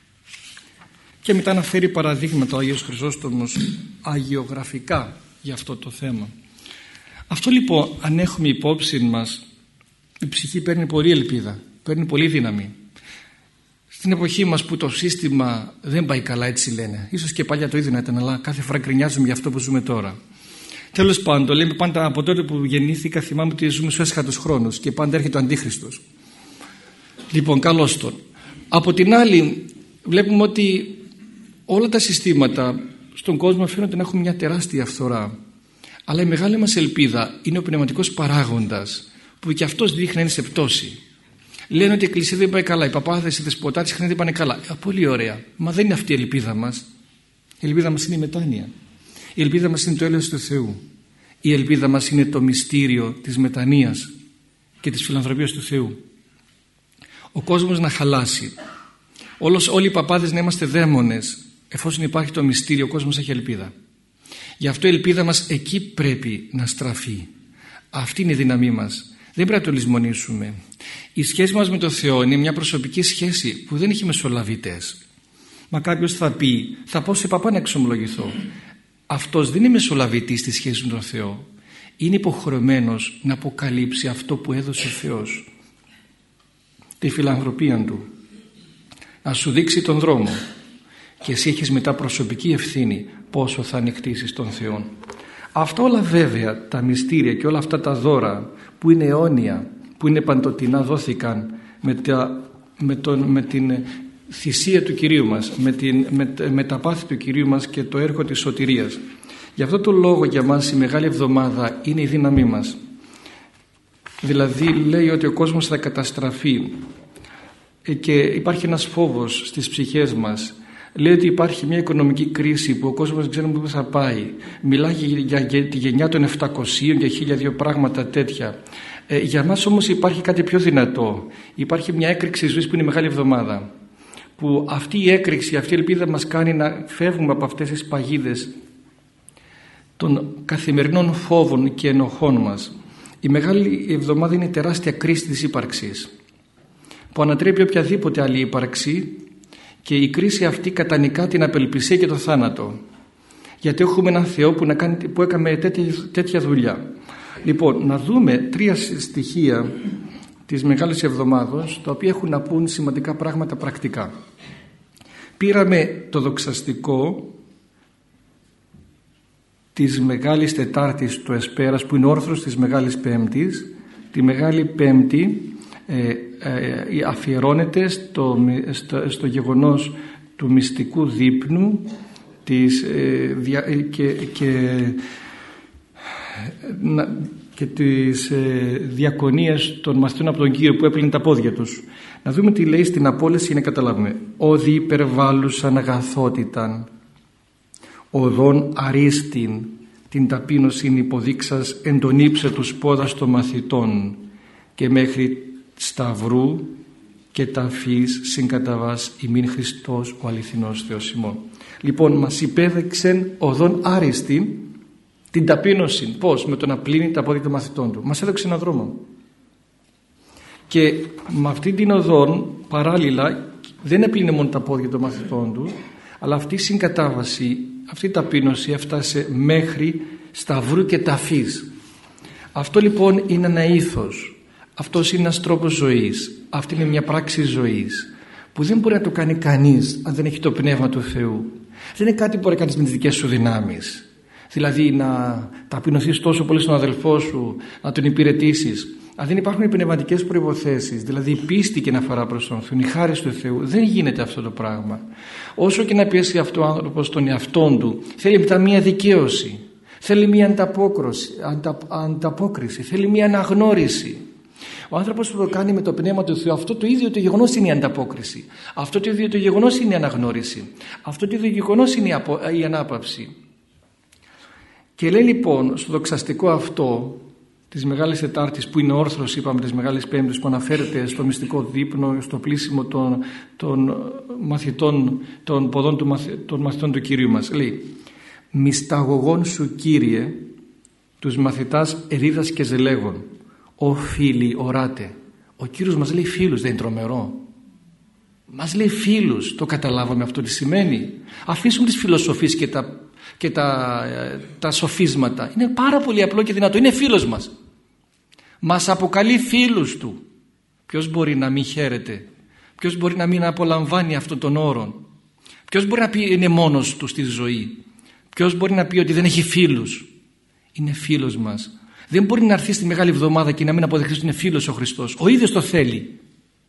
Και μετά αναφέρει παραδείγματα ο Άγιος Χρυσόστομος αγιογραφικά για αυτό το θέμα. Αυτό λοιπόν, αν έχουμε υπόψη μας, η ψυχή παίρνει πολύ ελπίδα, παίρνει πολύ δύναμη. Στην εποχή μας που το σύστημα δεν πάει καλά, έτσι λένε. Ίσως και παλιά το ίδιο να ήταν, αλλά κάθε φορά γκρινιάζουμε για αυτό που ζούμε τώρα. Τέλος πάντων, λέμε πάντα από τότε που γεννήθηκα, θυμάμαι ότι ζούμε στους έσχατους χρόνους και πάντα έρχεται ο Αντίχριστος. Λοιπόν, καλώς τον. Από την άλλη, βλέπουμε ότι όλα τα συστήματα στον κόσμο φαίνονται να έχουν μια τεράστια φθορά. Αλλά η μεγάλη μας ελπίδα είναι ο πνευματικός παράγοντας, που και αυτός δείχνει να είναι σε πτώση. Λένε ότι η Εκκλησία δεν πάει καλά, οι παπάδες, οι δεσποτάτες συχνά δεν πάνε καλά. Α, πολύ ωραία. Μα δεν είναι αυτή η ελπίδα μας. Η ελπίδα μας είναι η μετάνοια. Η ελπίδα μας είναι το έλεος του Θεού. Η ελπίδα μας είναι το μυστήριο της μετανοίας και της φιλανθρωπίας του Θεού. Ο κόσμος να χαλάσει. Όλος, όλοι οι παπάδες να είμαστε δαίμονες. Εφόσον υπάρχει το μυστήριο, ο κόσμος έχει ελπίδα. Γι' αυτό η ελπίδα μας εκεί πρέπει να στραφεί. Αυτή είναι η δύναμή μας. Δεν πρέπει να το λησμονήσουμε. Η σχέση μας με τον Θεό είναι μια προσωπική σχέση που δεν έχει μεσολαβητές. Μα κάποιος θα πει, θα πάω σε παπά να εξομολογηθώ. Αυτός δεν είναι μεσολαβητής στη σχέση με τον Θεό. Είναι υποχρεωμένος να αποκαλύψει αυτό που έδωσε ο Θεός. Τη φιλανθρωπία Του. Να σου δείξει τον δρόμο. Και εσύ έχεις μετά προσωπική ευθύνη πόσο θα ανοιχτήσεις τον Θεό. Αυτό όλα βέβαια, τα μυστήρια και όλα αυτά τα δώρα που είναι αιώνια, που είναι παντοτινά, δόθηκαν με, τα, με, τον, με την θυσία του Κυρίου μας, με, την, με, με τα πάθη του Κυρίου μας και το έργο της σωτηρίας. Γι' αυτό το λόγο για μας η Μεγάλη Εβδομάδα είναι η δύναμή μας. Δηλαδή λέει ότι ο κόσμος θα καταστραφεί και υπάρχει ένας φόβος στις ψυχές μας λέει ότι υπάρχει μια οικονομική κρίση που ο κόσμος δεν ξέρει πού θα πάει. Μιλάει για, για τη γενιά των επτακοσίων και χίλια δύο πράγματα τέτοια. Ε, για μας όμως υπάρχει κάτι πιο δυνατό. Υπάρχει μια έκρηξη ζωής που είναι η Μεγάλη Εβδομάδα. Που αυτή η έκρηξη, αυτή η ελπίδα μας κάνει να φεύγουμε από αυτές τις παγίδες των καθημερινών φόβων και ενοχών μας. Η Μεγάλη Εβδομάδα είναι η τεράστια κρίση της ύπαρξης που ανατρέπει οποιαδήποτε άλλη ύπαρξη, και η κρίση αυτή κατανικά την απελπισία και το θάνατο, γιατί έχουμε έναν Θεό που, να κάνει, που έκαμε τέτοια, τέτοια δουλειά. Λοιπόν, να δούμε τρία στοιχεία της Μεγάλης Εβδομάδος, τα οποία έχουν να πούν σημαντικά πράγματα πρακτικά. Πήραμε το δοξαστικό της Μεγάλης Τετάρτης του Εσπέρας, που είναι όρθρος της Μεγάλης Πέμπτης. Τη Μεγάλη Πέμπτη ε, ε, αφιερώνεται στο, στο, στο γεγονός του μυστικού δείπνου της, ε, δια, και, και, να, και τις ε, διακονίες των μαθητών από τον Κύριο που έπλυνε τα πόδια τους. Να δούμε τι λέει στην απόλεση για να καταλάβουμε. «Όδι υπερβάλλουσαν αγαθότηταν, οδόν αρίστην, την ταπείνωσιν υποδείξας εν τον ύψε τους πόδας των μαθητών, και μέχρι σταυρού και ταφής συγκαταβάς ημίν Χριστός ο αληθινός Θεός ημών». Λοιπόν, μας υπέδειξεν οδόν άριστην, την ταπείνωση. Πώς? Με το να πλύνει τα πόδια των μαθητών του. Μας έδειξε έναν δρόμο. Και με αυτή την οδόν παράλληλα δεν έπλυνε μόνο τα πόδια των μαθητών του, αλλά αυτή η συγκατάβαση, αυτή η ταπείνωση έφτασε μέχρι σταυρού και ταφής. Αυτό λοιπόν είναι ένα ήθος. Αυτός είναι ένας τρόπος ζωής. Αυτή είναι μια πράξη ζωής που δεν μπορεί να το κάνει κανείς αν δεν έχει το πνεύμα του Θεού. Δεν είναι κάτι που μπορεί να κάνεις με τις δικές σου δυνάμεις. Δηλαδή να ταπεινωθείς τόσο πολύ στον αδελφό σου, να τον υπηρετήσεις. Αν δεν υπάρχουν οι πνευματικές προϋποθέσεις, δηλαδή η πίστη και να αφορά προς τον Θεό, η χάρη του Θεού, δεν γίνεται αυτό το πράγμα. Όσο και να πιέσει αυτό ο άνθρωπος τον εαυτόν του, θέλει μετά μία δικαίωση, θέλει μία ανταπόκριση, αντα, ανταπόκριση, θέλει μία αναγνώριση. Ο άνθρωπος που το κάνει με το πνεύμα του Θεού, αυτό το ίδιο το γεγονός είναι η ανταπόκριση. Αυτό το ίδιο το γεγονός είναι η αναγνώριση. Αυτό το ίδιο γεγονός είναι η, απο, η ανάπαυση. Και λέει λοιπόν στο δοξαστικό αυτό της Μεγάλης Τετάρτης, που είναι όρθρος, είπαμε, της Μεγάλης Πέμπτης, που αναφέρεται στο μυστικό δείπνο, στο πλήσιμο των, των μαθητών, των ποδών του, των μαθητών του Κυρίου μας, λέει: «Μυσταγωγών σου, Κύριε, τους μαθητάς ερίδας και ζελέγων, ο φίλοι οράτε». Ο Κύριος μας λέει φίλους, δεν είναι τρομερό? Μας λέει φίλους. Το καταλάβαμε αυτό τι σημαίνει? Αφήσουμε τις φιλοσοφίες και τα και τα, τα σοφίσματα. Είναι πάρα πολύ απλό και δυνατό. Είναι φίλος μας. Μας αποκαλεί φίλους του. Ποιος μπορεί να μην χαίρεται? Ποιος μπορεί να μην απολαμβάνει αυτόν τον όρο? Ποιος μπορεί να πει είναι μόνος του στη ζωή? Ποιος μπορεί να πει ότι δεν έχει φίλους? Είναι φίλος μας. Δεν μπορεί να έρθει στη Μεγάλη Εβδομάδα και να μην αποδεχθεί ότι είναι φίλος ο Χριστός. Ο ίδιος το θέλει.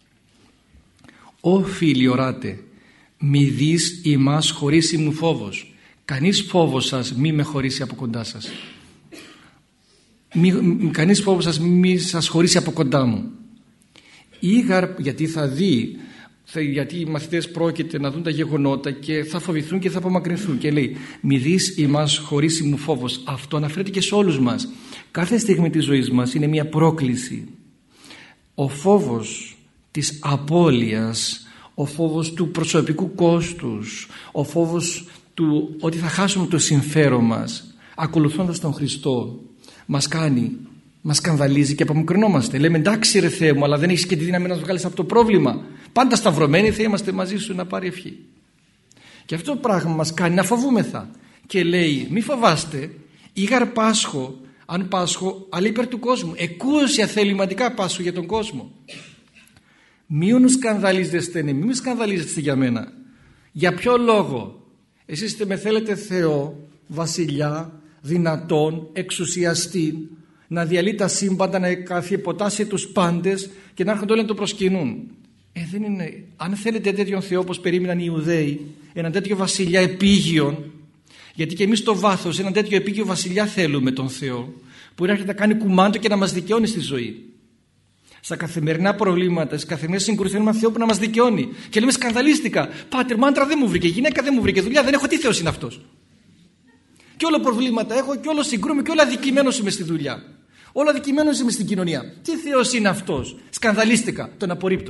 «Ω φίλοι οράτε, μη δεις ημάς χωρίσει μου φόβος». Κανείς φόβος σας μη με χωρίσει από κοντά σας. Μη, κανείς φόβος σας μη σας χωρίσει από κοντά μου. Ήγαρ, γιατί θα δει, θα, γιατί οι μαθητές πρόκειται να δουν τα γεγονότα και θα φοβηθούν και θα απομακρυνθούν. Και λέει: μη δεις ημάς χωρίσει μου φόβος. Αυτό αναφέρεται και σε όλους μας. Κάθε στιγμή της ζωής μας είναι μια πρόκληση. Ο φόβος της απώλειας, ο φόβος του προσωπικού κόστους, ο φόβος του ότι θα χάσουμε το συμφέρον μας ακολουθώντας τον Χριστό, μας κάνει, μας σκανδαλίζει και απομακρυνόμαστε. Λέμε: εντάξει ρε Θεέ μου, αλλά δεν έχεις και τη δύναμη να το βγάλεις από το πρόβλημα. Πάντα σταυρωμένοι θα είμαστε μαζί σου να πάρει ευχή. Και αυτό το πράγμα μας κάνει να φοβούμεθα. Και λέει: μη φοβάστε, ήγαρ πάσχω, αν πάσχω, αλλά υπέρ του κόσμου. Εκούσια θεληματικά πάσχω για τον κόσμο. Μη σκανδαλίζεστε, ναι, μη σκανδαλίζεστε για μένα. Για ποιο λόγο? Εσείς με θέλετε Θεό, βασιλιά, δυνατόν, εξουσιαστή, να διαλύει τα σύμπαντα, να καθιεποτάσει τους πάντες και να έρχονται όλοι να το προσκυνούν. Ε, δεν είναι. Αν θέλετε τέτοιον Θεό όπως περίμεναν οι Ιουδαίοι, έναν τέτοιο βασιλιά επίγειον, γιατί και εμείς στο βάθος έναν τέτοιο επίγειο βασιλιά θέλουμε τον Θεό, που έρχεται να κάνει κουμάντο και να μας δικαιώνει στη ζωή. στα καθημερινά προβλήματα, στις καθημερινές συγκρούσεις, θέλουμε ένα Θεό που να μας δικαιώνει. Και λέμε σκανδαλίστικα: Πάτερ, μάντρα δεν μου βρήκε, γυναίκα δεν μου βρήκε, δουλειά δεν έχω, τι Θεός είναι αυτός? Και όλα προβλήματα έχω και όλο συγκρούμε και όλα αδικημένος είμαι στη δουλειά. Όλα αδικημένος είμαι στην κοινωνία. Τι Θεός είναι αυτός? Σκανδαλίστηκα, τον απορρίπτω.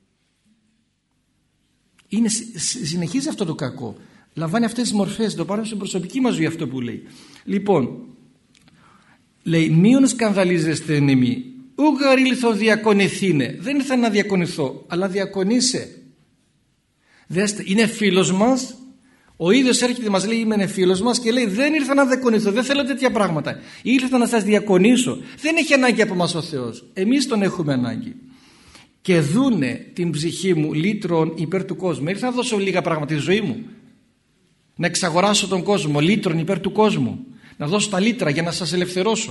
Είναι, συνεχίζει αυτό το κακό. Λαμβάνει αυτές τις μορφές, το πάρουμε στην προσωπική μας ζωή αυτό που λέει. Λοιπόν, λέει: μείον σκανδαλίζεστε εν εμεί, ούγαρ ήλθω διακονηθήνε. Δεν ήρθα να διακονηθώ, αλλά διακονήσε. Δέστε, είναι φίλος μας. Ο ίδιος έρχεται και μας λέει: είμαι φίλος μας, και λέει: δεν ήρθα να διακονηθώ, δεν θέλω τέτοια πράγματα. Ήρθα να σας διακονήσω. Δεν έχει ανάγκη από μας ο Θεός. Εμείς τον έχουμε ανάγκη. Και δούνε την ψυχή μου λύτρων υπέρ του κόσμου. Ήρθα να δώσω λίγα πράγματα στη ζωή μου. Να εξαγοράσω τον κόσμο, λύτρων υπέρ του κόσμου. Να δώσω τα λύτρα για να σας ελευθερώσω.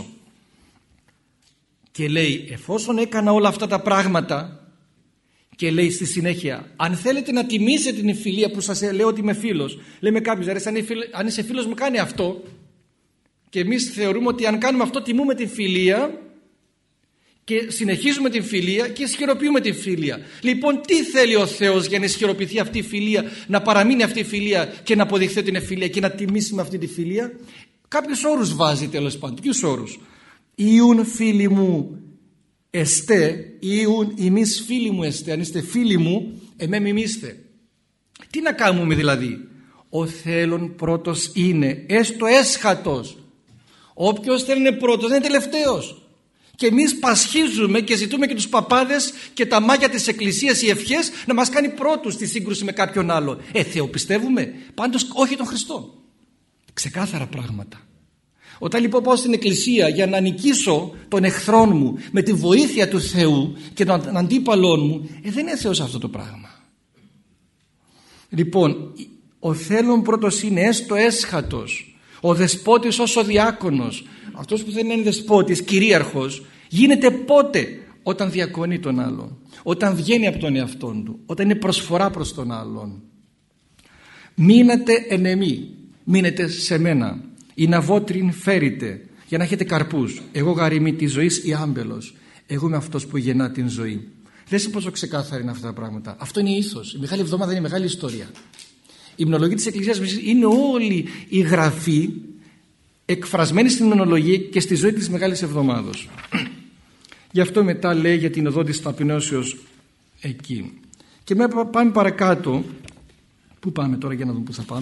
Και λέει: εφόσον έκανα όλα αυτά τα πράγματα. Και λέει στη συνέχεια: αν θέλετε να τιμήσετε την φιλία που σας λέω ότι είμαι φίλος. Λέμε κάποιος: αρέσει, αν είσαι φίλος μου κάνει αυτό. Και εμείς θεωρούμε ότι αν κάνουμε αυτό τιμούμε την φιλία και συνεχίζουμε την φιλία και ισχυροποιούμε την φιλία. Λοιπόν, τι θέλει ο Θεός για να ισχυροποιηθεί αυτή η φιλία, να παραμείνει αυτή η φιλία και να αποδειχθεί την φιλία και να τιμήσει με αυτή τη φιλία? Κάποιους όρους βάζει, τέλος πάντων. Ποιους όρους? Ιούν φίλοι μου εστέ, ιούν ημείς φίλοι μου εστέ. Αν είστε φίλοι μου, εμέ μιμήστε. Τι να κάνουμε δηλαδή? Ο θέλων πρώτος είναι, έστω έσχατος. Όποιος θέλει είναι πρώτος, δεν είναι τελευταίος. Και εμείς πασχίζουμε και ζητούμε και τους παπάδες και τα μάγια της εκκλησίας, οι ευχές, να μας κάνει πρώτους στη σύγκρουση με κάποιον άλλο. Ε, Θεό πιστεύουμε? Πάντως όχι τον Χριστό. Ξεκάθαρα πράγματα. Όταν λοιπόν πάω στην εκκλησία για να νικήσω τον εχθρόν μου με τη βοήθεια του Θεού και τον αντίπαλόν μου, ε, δεν είναι Θεός αυτό το πράγμα. Λοιπόν, ο θέλων πρώτος είναι έστω έσχατος. Ο δεσπότης ως ο διάκονος, αυτός που δεν είναι δεσπότης, κυρίαρχος, γίνεται πότε? Όταν διακονεί τον άλλον, όταν βγαίνει από τον εαυτόν του, όταν είναι προσφορά προς τον άλλον. Μείνετε εν εμή, μείνετε σε μένα, η ναβότριν φέρετε, για να έχετε καρπούς. Εγώ γαριμί της ζωής η άμπελος, εγώ είμαι αυτός που γεννά την ζωή. Δες πόσο ξεκάθαρα είναι αυτά τα πράγματα. Αυτό είναι ήθος. Η Μεγάλη Εβδομάδα είναι μεγάλη ιστορία. Η υμνολογία της Εκκλησίας είναι όλη η γραφή εκφρασμένη στην υμνολογία και στη ζωή της Μεγάλης Εβδομάδος. Γι' αυτό μετά λέει για την οδό της ταπεινώσεως εκεί. Και μετά πάμε παρακάτω. Πού πάμε τώρα, για να δούμε πού θα πάμε.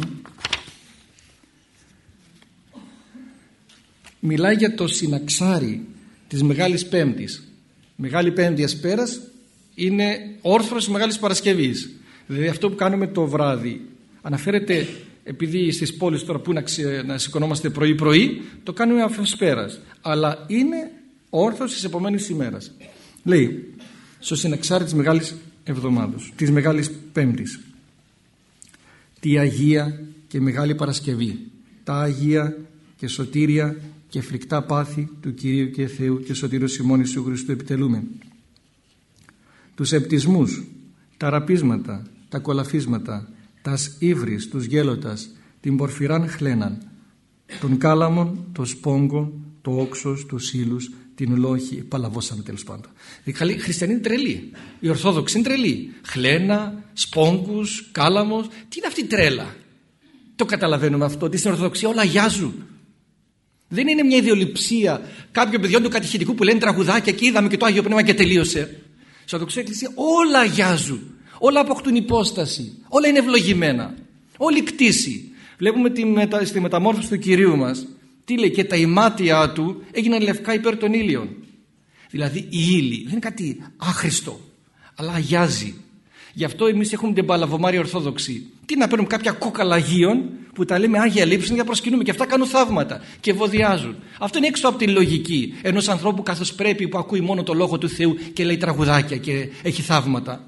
Μιλάει για το συναξάρι της Μεγάλης Πέμπτης. Μεγάλη Πέμπτη Ασπέρας είναι όρθρος της Μεγάλης Παρασκευής. Δηλαδή αυτό που κάνουμε το βράδυ. Αναφέρεται, επειδή στις πόλεις τώρα που να, ξε, να σηκωνόμαστε πρωί-πρωί, το κάνουμε Ασπέρας. Αλλά είναι όρθρος της επόμενης ημέρας. Λέει, στο συναξάρι της Μεγάλης Εβδομάδος, της Μεγάλης Πέμπτης, τη Αγία και Μεγάλη Παρασκευή, τα Αγία και σωτήρια και φρικτά πάθη του Κυρίου και Θεού και Σωτήρος ημών Ιησού Χριστού επιτελούμε. Τους επτισμούς, τα ραπίσματα, τα κολαφίσματα, τας ύβρις, τους γέλωτας, την πορφυράν χλέναν, τον κάλαμον, το σπόγκο, το όξος, τους ύλους, την λόχη, παλαβώσαμε τέλος πάντων. Οι χριστιανοί είναι τρελοί, οι Ορθόδοξοι είναι τρελοί. Χλένα, σπόγκους, κάλαμος, τι είναι αυτή η τρέλα? Το καταλαβαίνουμε αυτό, ότι στην Ορθοδοξία όλα αγιάζουν. Δεν είναι μια ιδεολειψία κάποιων παιδιών του κατηχητικού που λένε τραγουδάκια και είδαμε και το Άγιο Πνεύμα και τελείωσε. Στην Ορθοδοξία Εκκλησία όλα αγιάζουν, όλα αποκτούν υπόσταση, όλα είναι ευλογημένα, όλη κτήση. Βλέπουμε τη μετα... στη μεταμόρφωση του Κυρίου μας, τι λέει? Και τα ημάτια του έγιναν λευκά υπέρ των ήλιων. Δηλαδή η ύλη δεν είναι κάτι άχρηστο, αλλά αγιάζει. Γι' αυτό εμείς έχουμε την παλαβομάρια Ορθόδοξη. Τι να παίρνουμε κάποια κόκαλα Αγίων που τα λέμε Άγια Λήψη για να προσκυνούμε, και αυτά κάνουν θαύματα και ευωδιάζουν. Αυτό είναι έξω από την λογική ενός ανθρώπου καθώς πρέπει, που ακούει μόνο το λόγο του Θεού και λέει τραγουδάκια και έχει θαύματα.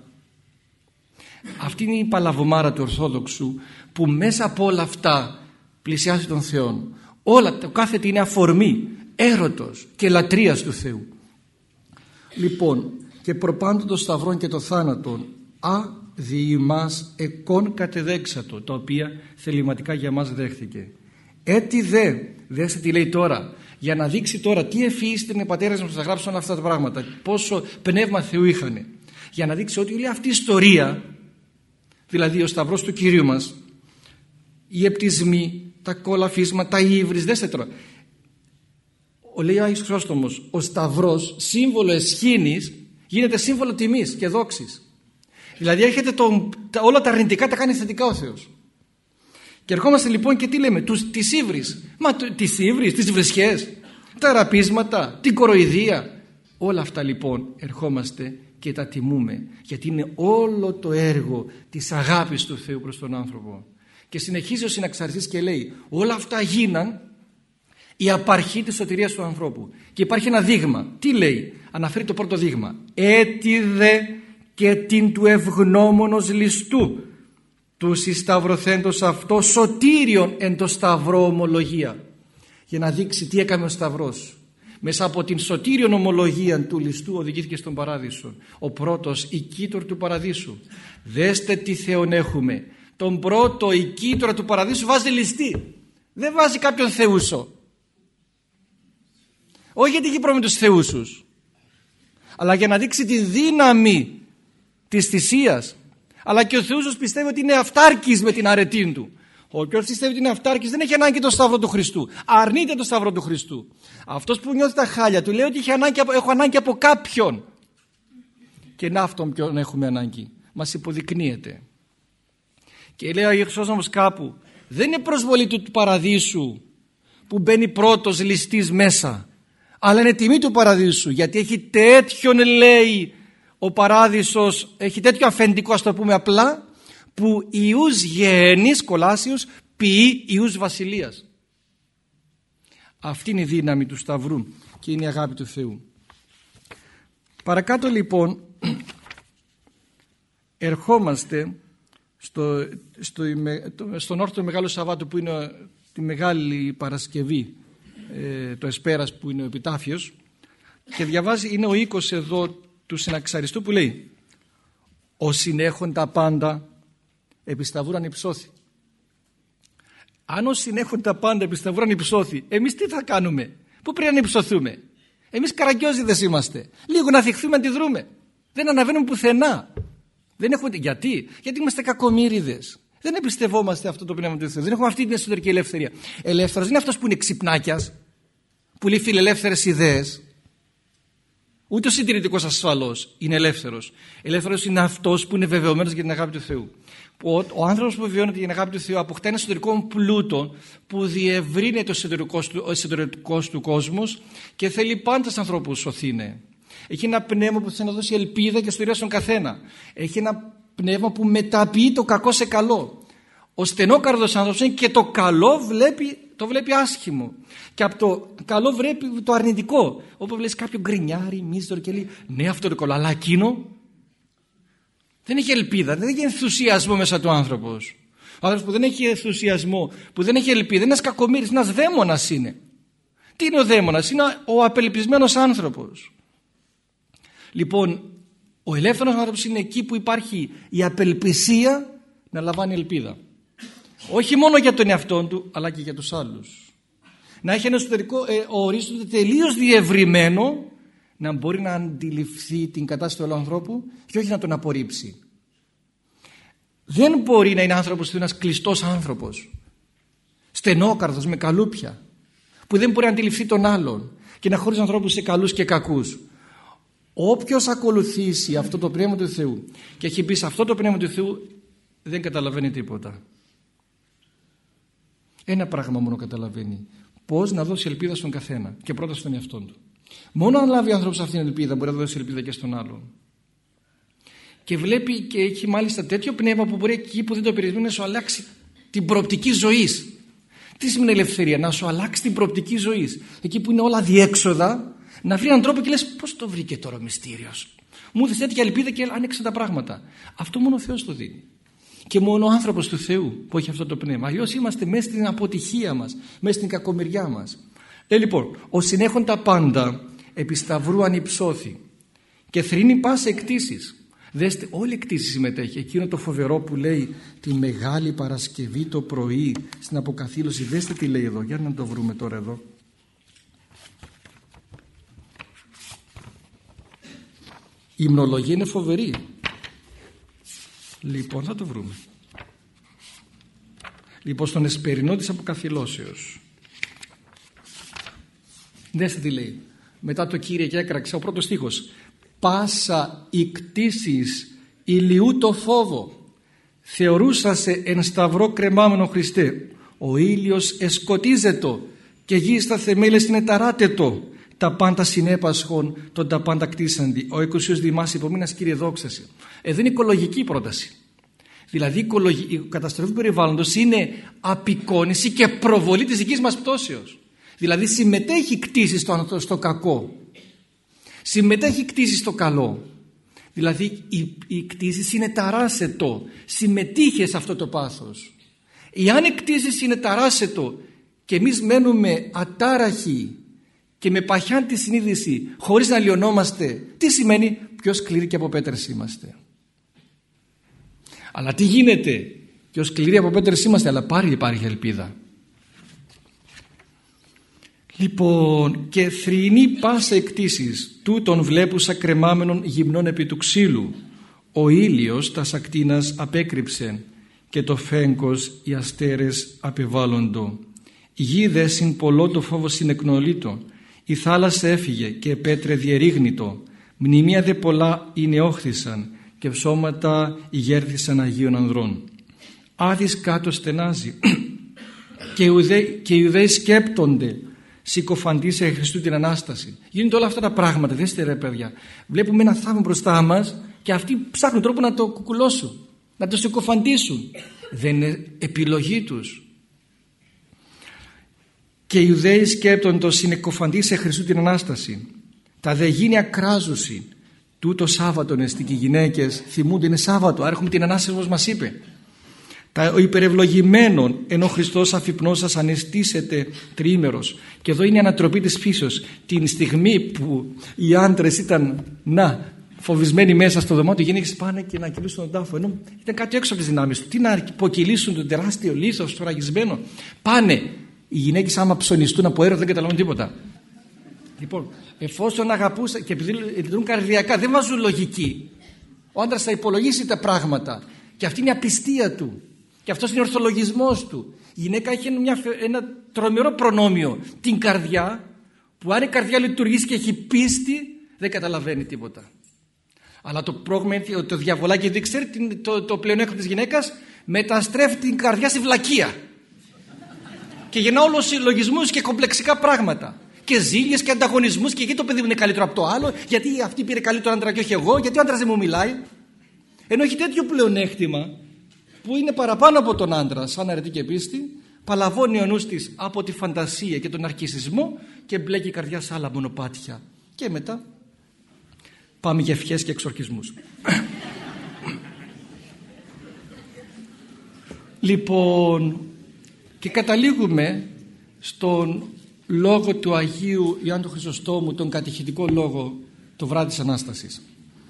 Αυτή είναι η παλαβομάρα του Ορθόδοξου που μέσα από όλα αυτά πλησιάζει τον Θεό. Όλα, το κάθε τι είναι αφορμή έρωτος και λατρείας του Θεού. Λοιπόν, και προπάντων των σταυρών και των θάνατων, α δι' ημάς εκών κατεδέξατο, τα οποία θεληματικά για μας δέχθηκε. «Έτι δε», δέστε τι λέει τώρα, για να δείξει τώρα τι ευφυείς ήταν οι πατέρες μας να γράψουν όλα αυτά τα πράγματα, πόσο πνεύμα Θεού είχαν, για να δείξει ότι όλη αυτή η ιστορία, δηλαδή ο Σταυρός του Κυρίου μας, οι επτισμοί, τα κολαφίσματα, τα ύβρις, δέστε τώρα, ο λέει ο Άγιος Χρυσόστομος, ο Σταυρός σύμβολο εσχήνης γίνεται σύμβολο τιμής και δόξης. Δηλαδή έρχεται το, τα, όλα τα αρνητικά τα κάνει θετικά ο Θεός. Και ερχόμαστε λοιπόν και τι λέμε, τους, τις ύβρις, μα το, τις ύβρις, τις βρισχές, τα ραπίσματα, την κοροϊδία, όλα αυτά λοιπόν ερχόμαστε και τα τιμούμε, γιατί είναι όλο το έργο της αγάπης του Θεού προς τον άνθρωπο. Και συνεχίζει ο συναξαρχής και λέει, όλα αυτά γίναν η απαρχή της σωτηρίας του ανθρώπου. Και υπάρχει ένα δείγμα. Τι λέει? Αναφέρει το πρώτο δείγμα. «Έτι δε και την του ευγνώμονος ληστού του συσταυρωθέντος αυτό σωτήριον εν το σταυρό ομολογία». Για να δείξει τι έκανε ο Σταυρός. Μέσα από την σωτήριον ομολογία του ληστού οδηγήθηκε στον παράδεισο. Ο πρώτος οικίτορ του παραδείσου. Δέστε τι Θεόν έχουμε. Τον πρώτο οικίτορα του παραδείσου βάζει ληστή. Δεν βάζει κάποιον θεούσο. Όχι γιατί έχει πρόβλημα τους θεούσους, αλλά για να δείξει τη δύναμη της θυσίας. Αλλά και ο θεούσος πιστεύει ότι είναι αυτάρκης με την αρετή του. Όποιος πιστεύει ότι είναι αυτάρκης δεν έχει ανάγκη τον Σταύρο του Χριστού. Αρνείται τον Σταύρο του Χριστού. Αυτός που νιώθει τα χάλια του λέει ότι έχει ανάγκη, έχω ανάγκη από κάποιον. Και να αυτόν ποιον έχουμε ανάγκη. Μας υποδεικνύεται. Και λέει ο Άγιος Χρυσόστομος κάπου, δεν είναι προσβολή του, του παραδείσου που μπαίνει πρώτος ληστής μέσα, αλλά είναι τιμή του παραδείσου, γιατί έχει τέτοιον, λέει, ο παράδεισος έχει τέτοιο αφεντικό, ας το πούμε απλά, που ιούς γέννης, Κολάσιος, ποιεί ιούς βασιλείας. Αυτή είναι η δύναμη του Σταυρού και είναι η αγάπη του Θεού. Παρακάτω λοιπόν ερχόμαστε στο, στο, στον όρθιο Μεγάλου Σαββάτου, που είναι τη Μεγάλη Παρασκευή, ε, το Εσπέρας, που είναι ο επιτάφιος, και διαβάζει, είναι ο οίκος εδώ του συναξαριστού που λέει, «Ο συνέχον τα πάντα επισταυρούραν υψώθη». Αν ο συνέχον τα πάντα επισταυρούραν υψώθη, εμείς τι θα κάνουμε? Πού πρέπει να υψωθούμε? Εμείς καραγκιόζιδες είμαστε. Λίγο να θυχθούμε, αντιδρούμε. Δεν αναβαίνουμε πουθενά. Δεν έχουμε... Γιατί? Γιατί είμαστε κακομοίριδες. Δεν εμπιστευόμαστε αυτό το πνεύμα του Θεού. Δεν έχουμε αυτή την εσωτερική ελευθερία. Ελεύθερος δεν είναι αυτός που είναι ξυπνάκιας, που λέει φιλελεύθερες ιδέες. Ούτε ο συντηρητικός ασφαλώς είναι ελεύθερος. Ελεύθερος είναι αυτός που είναι βεβαιωμένος για την αγάπη του Θεού. Ο, ο άνθρωπος που βεβαιώνεται για την αγάπη του Θεού αποκτά ένα εσωτερικό πλούτο που διευρύνεται ο εσωτερικός του, ο εσωτερικός του κόσμος και θέλει πάντα τους ανθρώπους σωθήνε. Έχει ένα πνεύμα που θέλει να δώσει ελπίδα και σωτηρία στον καθένα. Έχει ένα πνεύμα που μεταποιεί το κακό σε καλό. Ο στενόκαρδος άνθρωπος είναι και το καλό βλέπει, το βλέπει άσχημο. Και από το καλό βλέπει το αρνητικό. Όπου βλέπεις κάποιο γκρινιάρι, μίζδορο και λέει, ναι, αυτό το καλό, αλλά εκείνο δεν έχει ελπίδα, δεν έχει ενθουσιασμό μέσα του άνθρωπος. Ο άνθρωπος που δεν έχει ενθουσιασμό, που δεν έχει ελπίδα, είναι ένας κακομοίρης, ένας δαίμονας είναι. Τι είναι ο δαίμονας? Είναι ο απελπισμένος άνθρωπος. Λοιπόν, ο ελεύθερος άνθρωπος είναι εκεί που υπάρχει η απελπισία να λαμβάνει ελπίδα. Όχι μόνο για τον εαυτό του, αλλά και για τους άλλους. Να έχει ένα εσωτερικό ε, ορίζοντα τελείως διευρυμένο, να μπορεί να αντιληφθεί την κατάσταση του άλλου ανθρώπου και όχι να τον απορρίψει. Δεν μπορεί να είναι άνθρωπος του ένας κλειστός άνθρωπος, στενόκαρδος με καλούπια, που δεν μπορεί να αντιληφθεί τον άλλον και να χωρίζει ανθρώπους σε καλούς και κακούς. Όποιος ακολουθήσει αυτό το πνεύμα του Θεού και έχει μπει σε αυτό το πνεύμα του Θεού, δεν καταλαβαίνει τίποτα. Ένα πράγμα μόνο καταλαβαίνει. Πώς να δώσει ελπίδα στον καθένα και πρώτα στον εαυτό του. Μόνο αν λάβει ο άνθρωπος αυτήν την ελπίδα μπορεί να δώσει ελπίδα και στον άλλον. Και βλέπει και έχει μάλιστα τέτοιο πνεύμα που μπορεί εκεί που δεν το περιμένει να σου αλλάξει την προοπτική ζωής. Τι σημαίνει ελευθερία? Να σου αλλάξει την προοπτική ζωής. Εκεί που είναι όλα διέξοδα, να βρει έναν τρόπο και λες, πώς το βρήκε τώρα ο μυστήριος? Μου έδωσε τέτοια ελπίδα και άνοιξε τα πράγματα. Αυτό μόνο ο Θεός το δίνει. Και μόνο ο άνθρωπος του Θεού που έχει αυτό το πνεύμα. Αλλιώς είμαστε μέσα στην αποτυχία μας, μέσα στην κακομοιριά μας. Ε, λοιπόν, ο συνέχον τα πάντα επισταυρού ανυψώθη και θρηνεί πάσα εκτίσεις. Δέστε, όλη η κτήση συμμετέχει. Εκείνο το φοβερό που λέει τη Μεγάλη Παρασκευή το πρωί στην Αποκαθήλωση. Δέστε τι λέει εδώ. Για να το βρούμε τώρα εδώ. Η υμνολογία είναι φοβερή. Λοιπόν, θα το βρούμε. Λοιπόν, στον εσπερινό της Αποκαθηλώσεως. Δέστε τι λέει. Μετά το Κύριε και έκραξε, ο πρώτος στίχος. Πάσα η κτήσεις ηλιού το φόβο, θεωρούσασε εν σταυρό κρεμάμενο Χριστέ. Ο ήλιος εσκοτίζετο και γη στα θεμέλια συνεταράτετο. Τα πάντα συνέπασχον, τον τα πάντα κτίσαντι. Ο εκουσίος Δημάς υπομείνας Κύριε δόξαση. Εδώ είναι οικολογική πρόταση. Δηλαδή η καταστροφή του περιβάλλοντος είναι απεικόνηση και προβολή της δικής μας πτώσεως. Δηλαδή συμμετέχει η κτήση στο, στο κακό. Συμμετέχει η κτήση στο καλό. Δηλαδή η, η κτήση συνεταράσετο. Συμμετείχε σε αυτό το πάθος. Εάν η κτήση συνεταράσετο και εμείς μένουμε ατάραχοι και με παχιάν τη συνείδηση χωρίς να λιωνόμαστε, τι σημαίνει? Πιο σκληροί και από πέτρες είμαστε. Αλλά τι γίνεται? Πιο σκληροί από πέτρες είμαστε, αλλά πάλι υπάρχει ελπίδα. Λοιπόν, και θρηνή πάσα εκτίσεις τούτον βλέπουσα κρεμάμενον γυμνών επί του ξύλου. Ο ήλιος τα σακτίνας απέκρυψε και το φέγκος οι αστέρες απεβάλλοντο. Η γη δε συν πολλό το φόβο συνεκνολίτο. Η θάλασσα έφυγε και πέτρε διερίγνητο. Μνημεία δε πολλά είναι όχθησαν και ψώματα ηγέρθησαν Αγίων Ανδρών. Άδης κάτω στενάζει και οι Ιουδαίοι σκέπτονται συκοφαντήσε Χριστού την Ανάσταση. Γίνονται όλα αυτά τα πράγματα. Δέστε ρε παιδιά, βλέπουμε ένα θαύμα μπροστά μας και αυτοί ψάχνουν τρόπο να το κουκουλώσουν, να το συκοφαντήσουν. Δεν είναι επιλογή τους. Και οι Ιουδαίοι σκέπτοντο συνεκοφαντήσε Χριστού την Ανάσταση. Τα δε γίνει ακράζουση. Τούτο Σάββατον εστί και οι γυναίκες θυμούνται είναι Σάββατο, άρα έχουμε την Ανάσταση όπως μας είπε. Ο υπερευλογημένων ενώ Χριστός αφυπνός σας αναισθήσετε τριήμερος. Και εδώ είναι η ανατροπή της φύσεως. Την στιγμή που οι άντρες ήταν να φοβισμένοι μέσα στο δωμάτιο, οι γυναίκες πάνε και να κυλήσουν τον τάφο, ενώ ήταν κάτι έξω από τις δυνάμεις του. Τι να αποκυλήσουν τον τεράστιο λίθο σφραγισμένο? Πάνε οι γυναίκες, άμα ψωνιστούν από έρωτα, δεν καταλαβαίνουν τίποτα. Λοιπόν, εφόσον αγαπούσαν και επειδή λειτουργούν καρδιακά, δεν βάζουν λογική. Ο άντρας θα υπολογίσει τα πράγματα και αυτή είναι η απιστία του. Και αυτός είναι ο ορθολογισμός του. Η γυναίκα έχει μια, ένα τρομερό προνόμιο. Την καρδιά, που αν η καρδιά λειτουργήσει και έχει πίστη, δεν καταλαβαίνει τίποτα. Αλλά το πρόβλημα είναι ότι το διαβολάκι δεν ξέρει το, το πλεονέκτημα της γυναίκας, μεταστρέφει την καρδιά στη βλακεία. Και γεννά όλους συλλογισμούς και κομπλεξικά πράγματα. Και ζήλιες και ανταγωνισμούς. Και γιατί το παιδί μου είναι καλύτερο από το άλλο, γιατί αυτή πήρε καλύτερο άντρα και όχι εγώ, γιατί ο άντρας δεν μου μιλάει. Ενώ έχει τέτοιο πλεονέκτημα, που είναι παραπάνω από τον άντρα, σαν αρετή και πίστη, παλαβώνει ο νους της από τη φαντασία και τον αρκισισμό και μπλέκει η καρδιά σε άλλα μονοπάτια. Και μετά πάμε για ευχές και εξορκισμούς. Λοιπόν, και καταλήγουμε στον λόγο του Αγίου Ιωάννου Χρυσοστόμου, τον κατηχητικό λόγο, το βράδυ της Ανάστασης.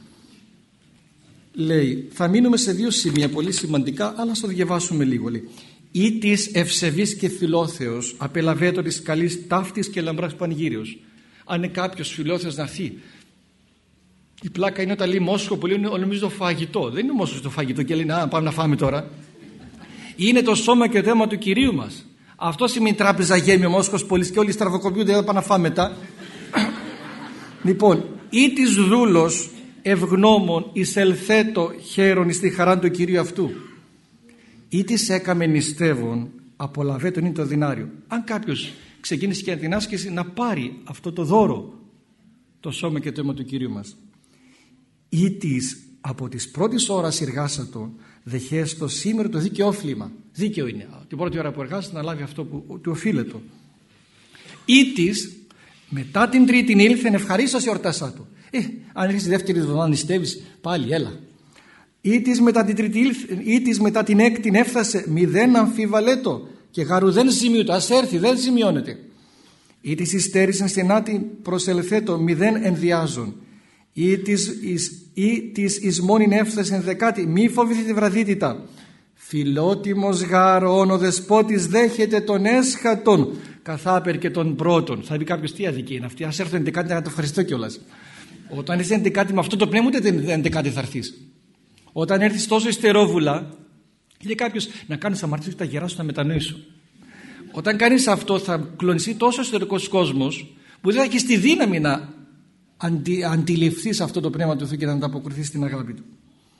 Λέει, θα μείνουμε σε δύο σημεία πολύ σημαντικά, αλλά θα το διαβάσουμε λίγο. Λέει, ή της ευσεβής και φιλόθεος απελαβέτω της καλής ταύτης και λαμπράς πανηγύριος. Αν είναι κάποιος φιλόθεος να έρθει, η πλάκα είναι όταν λέει μόσχο που λέει νομίζω το φαγητό. Δεν είναι μόσχο το φαγητό και λέει να πάμε να φάμε τώρα. Είναι το σώμα και το αίμα του Κυρίου μας. Αυτό σημαίνει τράπεζα γέμει ο μόσχος πολίς και όλοι στραβοκοπιούνται να πάμε να φάμε μετά. Λοιπόν, ή της δούλος ευγνώμων εισελθέτω χαίρον εις τη χαρά του Κυρίου αυτού. Ή της έκαμε νηστεύων απολαβέτων είναι το δινάριο. Αν κάποιος ξεκίνησε και την άσκηση να πάρει αυτό το δώρο, το σώμα και το αίμα του Κυρίου μας. Ή της από τις πρώτης ώρας εργάσατο δεχέστο σήμερα το δίκαιο όφλημα. Δίκαιο είναι την πρώτη ώρα που εργάζεται να λάβει αυτό που του οφείλεται. Ή της μετά την τρίτη ήλθεν ευχαρίστως εορτάσά του. Ε, αν έρχεσαι δεύτερη εβδομάδα νηστεύεις, πάλι έλα. Ή της μετά την τρίτη ή της μετά την έκτη έφτασε μηδέν αμφιβαλέτο και γαρου δεν σημειούται. Ας έρθει, δεν σημειώνεται. Ή της υστέρησαν στην άτη προσελθέτω μηδέν ενδιάζων. ή της, εις, ή της εις μόνην έφθασιν ενδεκάτη, μη φοβηθείτε βραδύτητα. Φιλότιμος γάρον ο δεσπότης δέχεται τον έσχατον καθάπερ και τον πρώτον. Θα πει κάποιος, τι αδική είναι αυτή, ας έρθω ενδεκάτη να το ευχαριστώ κιόλας. Όταν είσαι ενδεκάτη με αυτό το πνεύμα, ούτε ενδεκάτη θα έρθεις. Όταν έρθεις τόσο υστερόβουλα, λέει κάποιος, να κάνεις αμαρτίες και τα γερά σου να μετανοήσω. Όταν κάνεις αυτό, θα κλονιστεί τόσο εσωτερικός κόσμος που δεν θα έχεις τη δύναμη να αντι, αντιληφθείς αυτό το πνεύμα του Θεού και να ανταποκριθείς στην αγάπη του.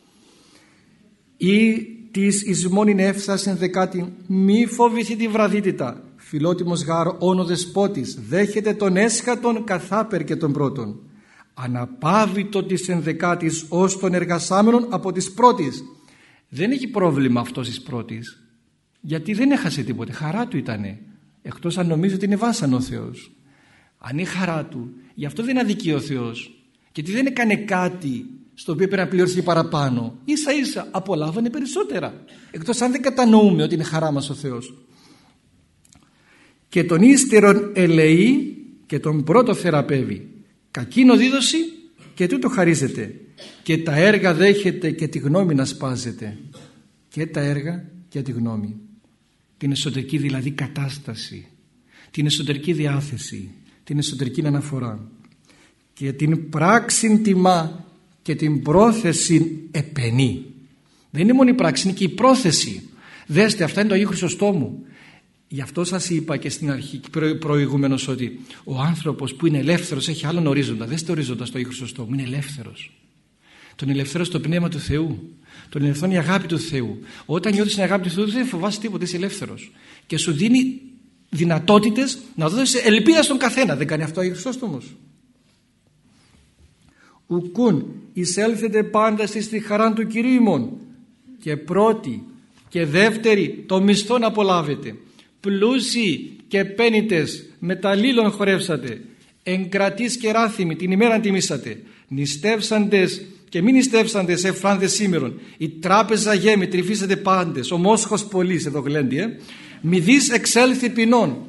Ή της εις μόνην έφθασιν δεκάτη, μη φοβηθεί τη βραδύτητα. Φιλότιμος γάρ όν ο δεσπότης δέχεται τον έσχατον καθάπερ και τον πρώτον. Αναπάβητο της ενδεκάτης ως των εργασάμενων από της πρώτης. Δεν έχει πρόβλημα αυτός της πρώτης, γιατί δεν έχασε τίποτε, χαρά του ήτανε, εκτός αν νομίζει ότι είναι βάσανο ο Θεός. Αν είναι χαρά του, γι' αυτό δεν αδικεί ο Θεός, γιατί δεν έκανε κάτι στο οποίο πρέπει να πληρώσει παραπάνω, ίσα ίσα απολάβανε περισσότερα, εκτός αν δεν κατανοούμε ότι είναι χαρά μας ο Θεός. Και τον ύστερον ελεεί και τον πρώτο θεραπεύει, κακήν οδίδωση και τούτο χαρίζεται, και τα έργα δέχεται και τη γνώμη να σπάζεται. Και τα έργα και τη γνώμη, την εσωτερική δηλαδή κατάσταση, την εσωτερική διάθεση, την εσωτερική αναφορά, και την πράξην τιμά και την πρόθεση επενεί. Δεν είναι μόνο η πράξη, είναι και η πρόθεση. Δέστε, αυτά είναι το Αγίου Χρυσοστόμου. Γι' αυτό σας είπα και στην αρχή προ, προηγουμένως ότι ο άνθρωπος που είναι ελεύθερος έχει άλλον ορίζοντα. Δέστε ορίζοντα στο Αγίου Χρυσοστόμου, είναι ελεύθερος. Τον ελευθέρωσε το πνεύμα του Θεού, τον ελευθερώνει η αγάπη του Θεού. Όταν νιώθεις την αγάπη του Θεού δεν φοβάσαι τίποτα, είσαι ελεύθερος. Και σου δίνει δυνατότητες να δώσεις ελπίδα στον καθένα. Δεν κάνει αυτό ο Αγίος Χρυσόστομος? Ουκούν εισέλθετε πάντα στη χαρά του Κυρίου ημών, και πρώτη και δεύτερη το μισθόν απολάβετε. Πλούσιοι και πένητες μεταλλήλων χορεύσατε, εγκρατείς και ράθιμοι την ημέρα τιμήσατε, νηστεύσαντες και μη νηστεύσαντες εφράνδες σήμερον, η τράπεζα γέμη τρυφίσατε πάντες, ο μόσχος πολλής, εδώ γλέντι, ε, μη δεις εξέλθει ποινών.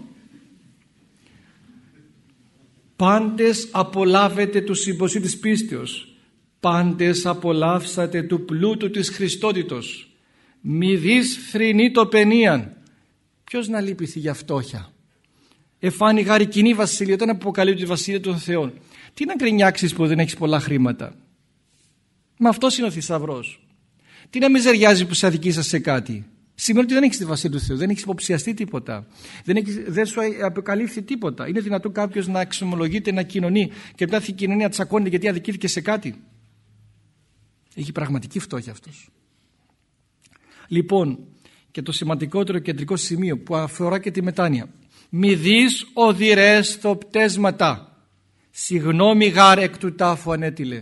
Πάντες απολάβετε του συμποσίου της πίστεως, πάντες απολαύσατε του πλούτου της Χριστότητος, μη δεις θρηνή το πενίαν. Ποιος να λύπηθει για φτώχεια? Εφάνει γάρη κοινή βασιλεία, όταν αποκαλύπτει τη βασιλεία των Θεών. Τι να γκρινιάξεις που δεν έχεις πολλά χρήματα? Μα αυτός είναι ο θησαυρός. Τι να μιζεριάζει που σε αδικήσα σε κάτι? Σημαίνει ότι δεν έχεις τη βασιλεία του Θεού, δεν έχεις υποψιαστεί τίποτα, δεν, έχεις, δεν σου αποκαλύφθη τίποτα. Είναι δυνατόν κάποιος να εξομολογείται, να κοινωνεί και μετά η κοινωνία τσακώνεται γιατί αδικήθηκε σε κάτι? Έχει πραγματική φτώχεια αυτός. Λοιπόν, και το σημαντικότερο κεντρικό σημείο που αφορά και τη μετάνοια. Μη δεις οδυρές το πτέσματα, συγγνώμη γάρ εκ του τάφου ανέτειλε.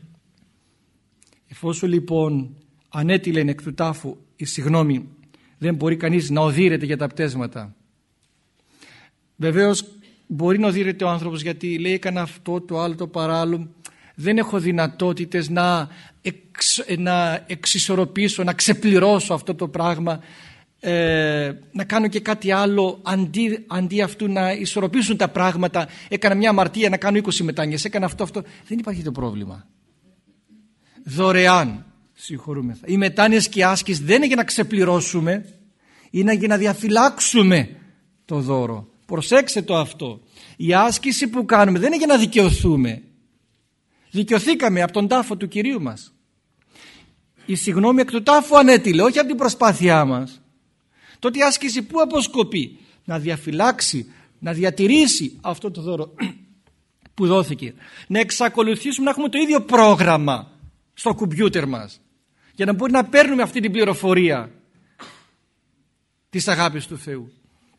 Εφόσον λοιπόν ανέτειλεν εκ του τάφου η συγγνώμη, δεν μπορεί κανείς να οδύρεται για τα πτέσματα. Βεβαίως μπορεί να οδύρεται ο άνθρωπος γιατί λέει έκανα αυτό, το άλλο, το παράλληλο. Δεν έχω δυνατότητες να, εξ, να εξισορροπήσω, να ξεπληρώσω αυτό το πράγμα, ε, να κάνω και κάτι άλλο αντί, αντί αυτού να ισορροπήσουν τα πράγματα. Έκανα μια αμαρτία, να κάνω είκοσι μετάνοιες, έκανα αυτό, αυτό. Δεν υπάρχει το πρόβλημα. Δωρεάν συγχωρούμεθα. Οι μετάνοιες και οι άσκηση δεν είναι για να ξεπληρώσουμε, είναι για να διαφυλάξουμε το δώρο. Προσέξτε το αυτό. Η άσκηση που κάνουμε δεν είναι για να δικαιωθούμε. Δικαιωθήκαμε από τον τάφο του Κυρίου μας. Η συγγνώμη εκ του τάφου ανέτειλε, όχι από την προσπάθειά μας. Τότε η άσκηση που αποσκοπεί? Να διαφυλάξει, να διατηρήσει αυτό το δώρο που δόθηκε. Να εξακολουθήσουμε να έχουμε το ίδιο πρόγραμμα στο κομπιούτερ μας, για να μπορεί να παίρνουμε αυτή την πληροφορία της αγάπης του Θεού.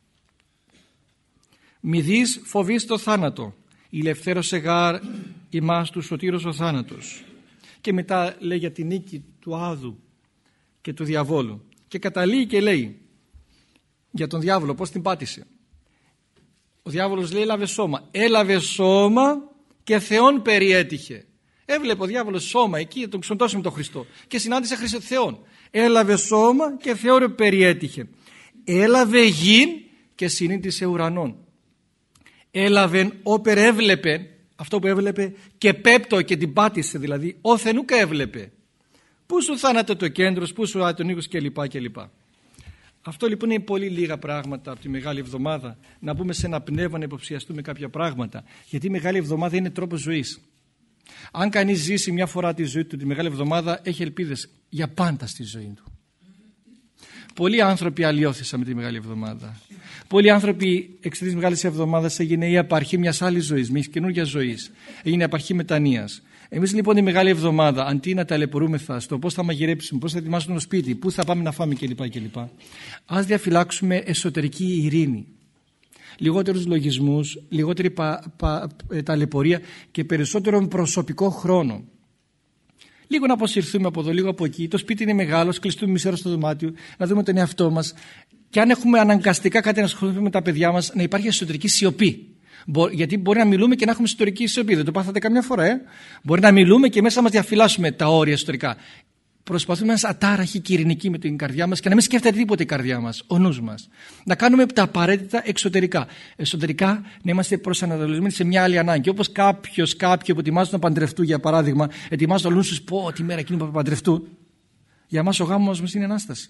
Μη δεις φοβείς το θάνατο, ηλευθέρωσε γάρ ημάς του σωτήρος ο θάνατος. Και μετά λέει για την νίκη του Άδου και του διαβόλου, και καταλήγει και λέει για τον διάβολο πώς την πάτησε. Ο διάβολος λέει έλαβε σώμα, έλαβε σώμα και Θεόν περιέτυχε. Έβλεπε ο διάβολος σώμα εκεί, τον ξοντώσει με τον Χριστό και συνάντησε Χριστό Θεόν. Έλαβε σώμα και Θεόν περιέτυχε. Έλαβε γην και συνήντησε ουρανών. Έλαβε όπερ έβλεπε, Αυτό που έβλεπε και πέπτω και την πάτησε, δηλαδή όθεν ούκα έβλεπε. Πού σου θάνατο το κέντρο, πού σου τον οίκος κλπ. κλπ. Αυτό λοιπόν είναι πολύ λίγα πράγματα από τη Μεγάλη Εβδομάδα. Να μπούμε σε ένα πνεύμα να υποψιαστούμε κάποια πράγματα. Γιατί η Μεγάλη Εβδομάδα είναι τρόπος ζωής. Αν κανείς ζήσει μια φορά τη ζωή του τη Μεγάλη Εβδομάδα, έχει ελπίδες για πάντα στη ζωή του. Πολλοί άνθρωποι αλλοιώθησαν με τη Μεγάλη Εβδομάδα. Πολλοί άνθρωποι εξαιτίας της Μεγάλης Εβδομάδας έγινε η απαρχή μιας άλλης ζωής, μιας καινούργιας ζωής. Έγινε η απαρχή μετανοίας. Εμείς λοιπόν τη Μεγάλη Εβδομάδα, αντί να ταλαιπωρούμεθα στο πώς θα μαγειρέψουμε, πώς θα ετοιμάσουμε το σπίτι, πού θα πάμε να φάμε κλπ. κλπ. Ας διαφυλάξουμε εσωτερική ειρήνη. Λιγότερους λογισμούς, λιγότερη πα, πα, ταλαιπωρία και περισσότερο προσωπικό χρόνο. Λίγο να αποσυρθούμε από εδώ, λίγο από εκεί. Το σπίτι είναι μεγάλο, κλειστούμε μισή ώρα στο δωμάτιο, να δούμε τον εαυτό μας. Και αν έχουμε αναγκαστικά κάτι να ασχοληθούμε με τα παιδιά μας, να υπάρχει εσωτερική σιωπή. Γιατί μπορεί να μιλούμε και να έχουμε εσωτερική σιωπή. Δεν το πάθατε καμιά φορά, ε? Μπορεί να μιλούμε και μέσα μας διαφυλάσσουμε τα όρια εσωτερικά. Προσπαθούμε να είμαστε ατάραχοι και ειρηνικοί με την καρδιά μας και να μην σκέφτεται τίποτε η καρδιά μας, ο νους μας. Να κάνουμε τα απαραίτητα εξωτερικά. Εσωτερικά να είμαστε προσανατολισμένοι σε μια άλλη ανάγκη. Όπως κάποιος, κάποιοι που ετοιμάζουν να παντρευτούν, για παράδειγμα, ετοιμάζουν το νου τους, πω τη μέρα εκείνη που θα παντρευτούν. Για μας ο γάμος μας είναι Ανάσταση.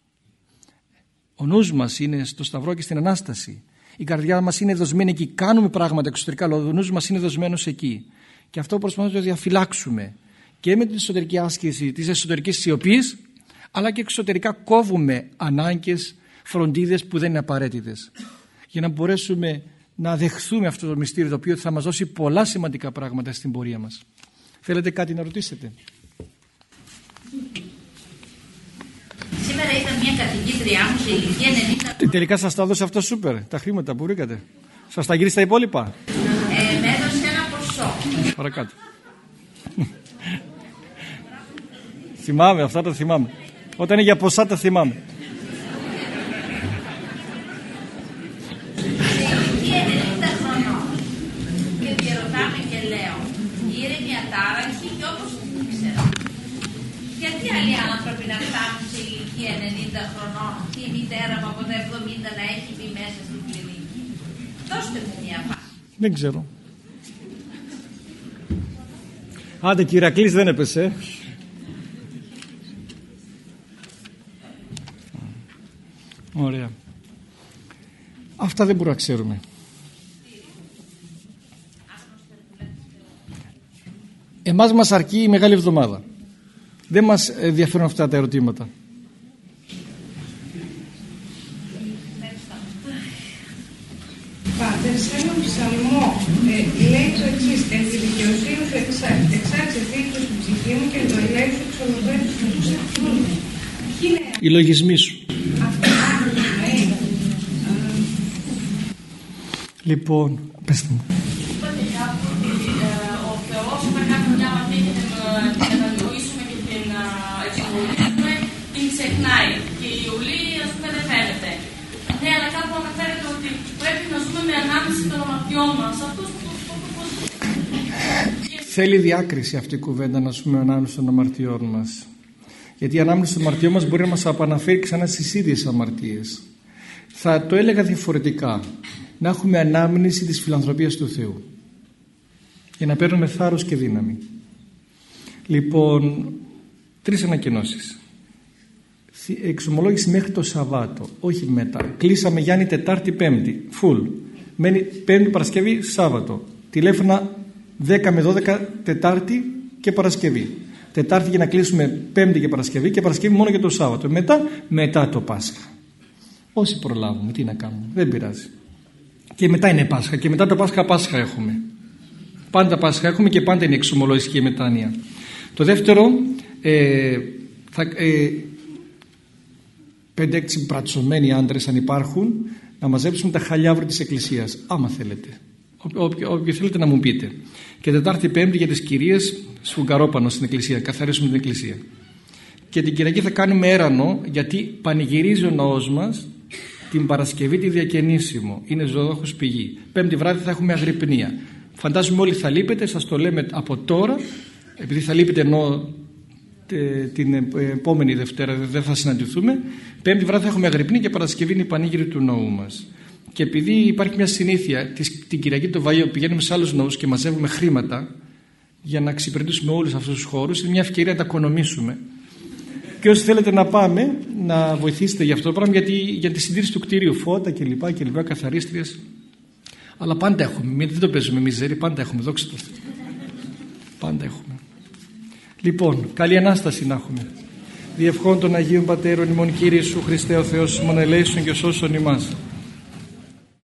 Ο νους μας είναι στο Σταυρό και στην Ανάσταση. Η καρδιά μας είναι δοσμένη εκεί. Κάνουμε πράγματα εξωτερικά, αλλά ο νους μας είναι δοσμένος εκεί. Και αυτό προσπαθούμε να το διαφυλάξουμε. Και με την εσωτερική άσκηση της εσωτερικής σιωπής, αλλά και εξωτερικά κόβουμε ανάγκες, φροντίδες που δεν είναι απαραίτητες. Για να μπορέσουμε να δεχθούμε αυτό το μυστήριο, το οποίο θα μας δώσει πολλά σημαντικά πράγματα στην πορεία μας. Θέλετε κάτι να ρωτήσετε? Σήμερα ήταν μια καθηγήτριά μου σε ηλικία ενενήντα. Τελικά σας τα έδωσε αυτό σούπερ, τα χρήματα που βρήκατε. Σας τα γύρισε τα υπόλοιπα? Ε, με έδωσε ένα ποσό. Παρακάτω. Θυμάμαι, αυτά τα θυμάμαι. Όταν είναι για ποσά τα θυμάμαι. Σε ηλικία ενενήντα χρονών. Και διαρωτάμε και λέω, ήρεμη ατάραχη και όπως την ξέρω. Γιατί άλλοι άνθρωποι να φτάνουν σε ηλικία ενενήντα χρονών και η μητέρα μου από τα εβδομήντα να έχει μπει μέσα στην κλινική? Δώστε μου μια απάντηση. Δεν ξέρω. Άντε και Ηρακλής δεν έπεσε. Ωραία. Αυτά δεν μπορούμε να ξέρουμε. Εμάς μας αρκεί η Μεγάλη Εβδομάδα. Δεν μας ενδιαφέρουν αυτά τα ερωτήματα. Πάτερ, σε έναν ψαλμό ε, λέει το εξής: «Εν τη δικαιοσύνη σου εξάρτησε δίκαιος στην ψυχή μου και το ελέγχου εξολοβαίνεις με τους εχθρούς μου». Οι λογισμοί σου. Λοιπόν, πες μου. Είπατε κάπου ότι ο Θεός όταν κάνουμε μια αμαρτία και την κατανοήσουμε και την εξομολογήσουμε, την ξεχνάει. Και η Ιουλή, ας πούμε, δεν φαίνεται. Ναι, αλλά κάπου αναφέρεται ότι πρέπει να ζούμε με ανάμνηση των αμαρτιών μας. Αυτό πώς... Θέλει διάκριση αυτή η κουβέντα, να ζούμε με ανάμνηση των αμαρτιών μας. Γιατί η ανάμνηση των αμαρτιών μας μπορεί να μας επαναφέρει ξανά στις ίδιες αμαρτίες. Θα το έλεγα διαφορετικά. Να έχουμε ανάμνηση της φιλανθρωπίας του Θεού, για να παίρνουμε θάρρος και δύναμη. Λοιπόν, τρεις ανακοινώσεις. Εξομολόγηση μέχρι το Σαββάτο, όχι μετά. Κλείσαμε Γιάννη Τετάρτη Πέμπτη, full. Μένει Πέμπτη, Παρασκευή, Σάββατο. Τηλέφωνα δέκα με δώδεκα Τετάρτη και Παρασκευή. Τετάρτη για να κλείσουμε Πέμπτη και Παρασκευή, και Παρασκευή μόνο για το Σάββατο. Μετά, μετά το Πάσχα. Όσοι προλάβουμε, τι να κάνουμε, δεν πειράζει. Και μετά είναι Πάσχα, και μετά το Πάσχα Πάσχα έχουμε. Πάντα Πάσχα έχουμε και πάντα είναι εξομολόγηση και μετάνοια. Το δεύτερο, ε, θα, ε, πέντε-έξι μπρατσωμένοι άντρες, αν υπάρχουν, να μαζέψουν τα χαλιάβρου της Εκκλησίας, άμα θέλετε. Όποιο θέλετε να μου πείτε. Και Τετάρτη Πέμπτη για τις κυρίες σφουγγαρόπανο στην Εκκλησία, καθαρίσουμε την Εκκλησία. Και την Κυριακή θα κάνουμε έρανο, γιατί πανηγυρίζει ο ναός μας την Παρασκευή τη Διακαινήσιμο. Είναι ζωδόχος πηγή. Πέμπτη βράδυ θα έχουμε αγρυπνία. Φαντάζομαι όλοι θα λείπετε, σας το λέμε από τώρα, επειδή θα λείπετε ενώ την επόμενη Δευτέρα δεν θα συναντηθούμε. Πέμπτη βράδυ θα έχουμε αγρυπνία και Παρασκευή είναι η πανήγυρη του ναού μας. Και επειδή υπάρχει μια συνήθεια, την Κυριακή του Βαΐου πηγαίνουμε σε άλλους ναούς και μαζεύουμε χρήματα για να εξυπηρετήσουμε όλους αυτούς τους χώρους, είναι μια ευκαιρία να τα οικονομήσουμε. Και όσοι θέλετε να πάμε, να βοηθήσετε για αυτό το πράγμα, γιατί για τη συντήρηση του κτίριου, φώτα κλπ. κλπ καθαρίστριες. Αλλά πάντα έχουμε, δεν το παίζουμε μιζέρι, πάντα έχουμε, δόξα τω Θεώ. Πάντα έχουμε. Λοιπόν, καλή Ανάσταση να έχουμε. Διευχών των Αγίων Πατέρων ημών, Κύριε Ιησού Χριστέ ο Θεός ημών ελέησον και σώσον ημάς.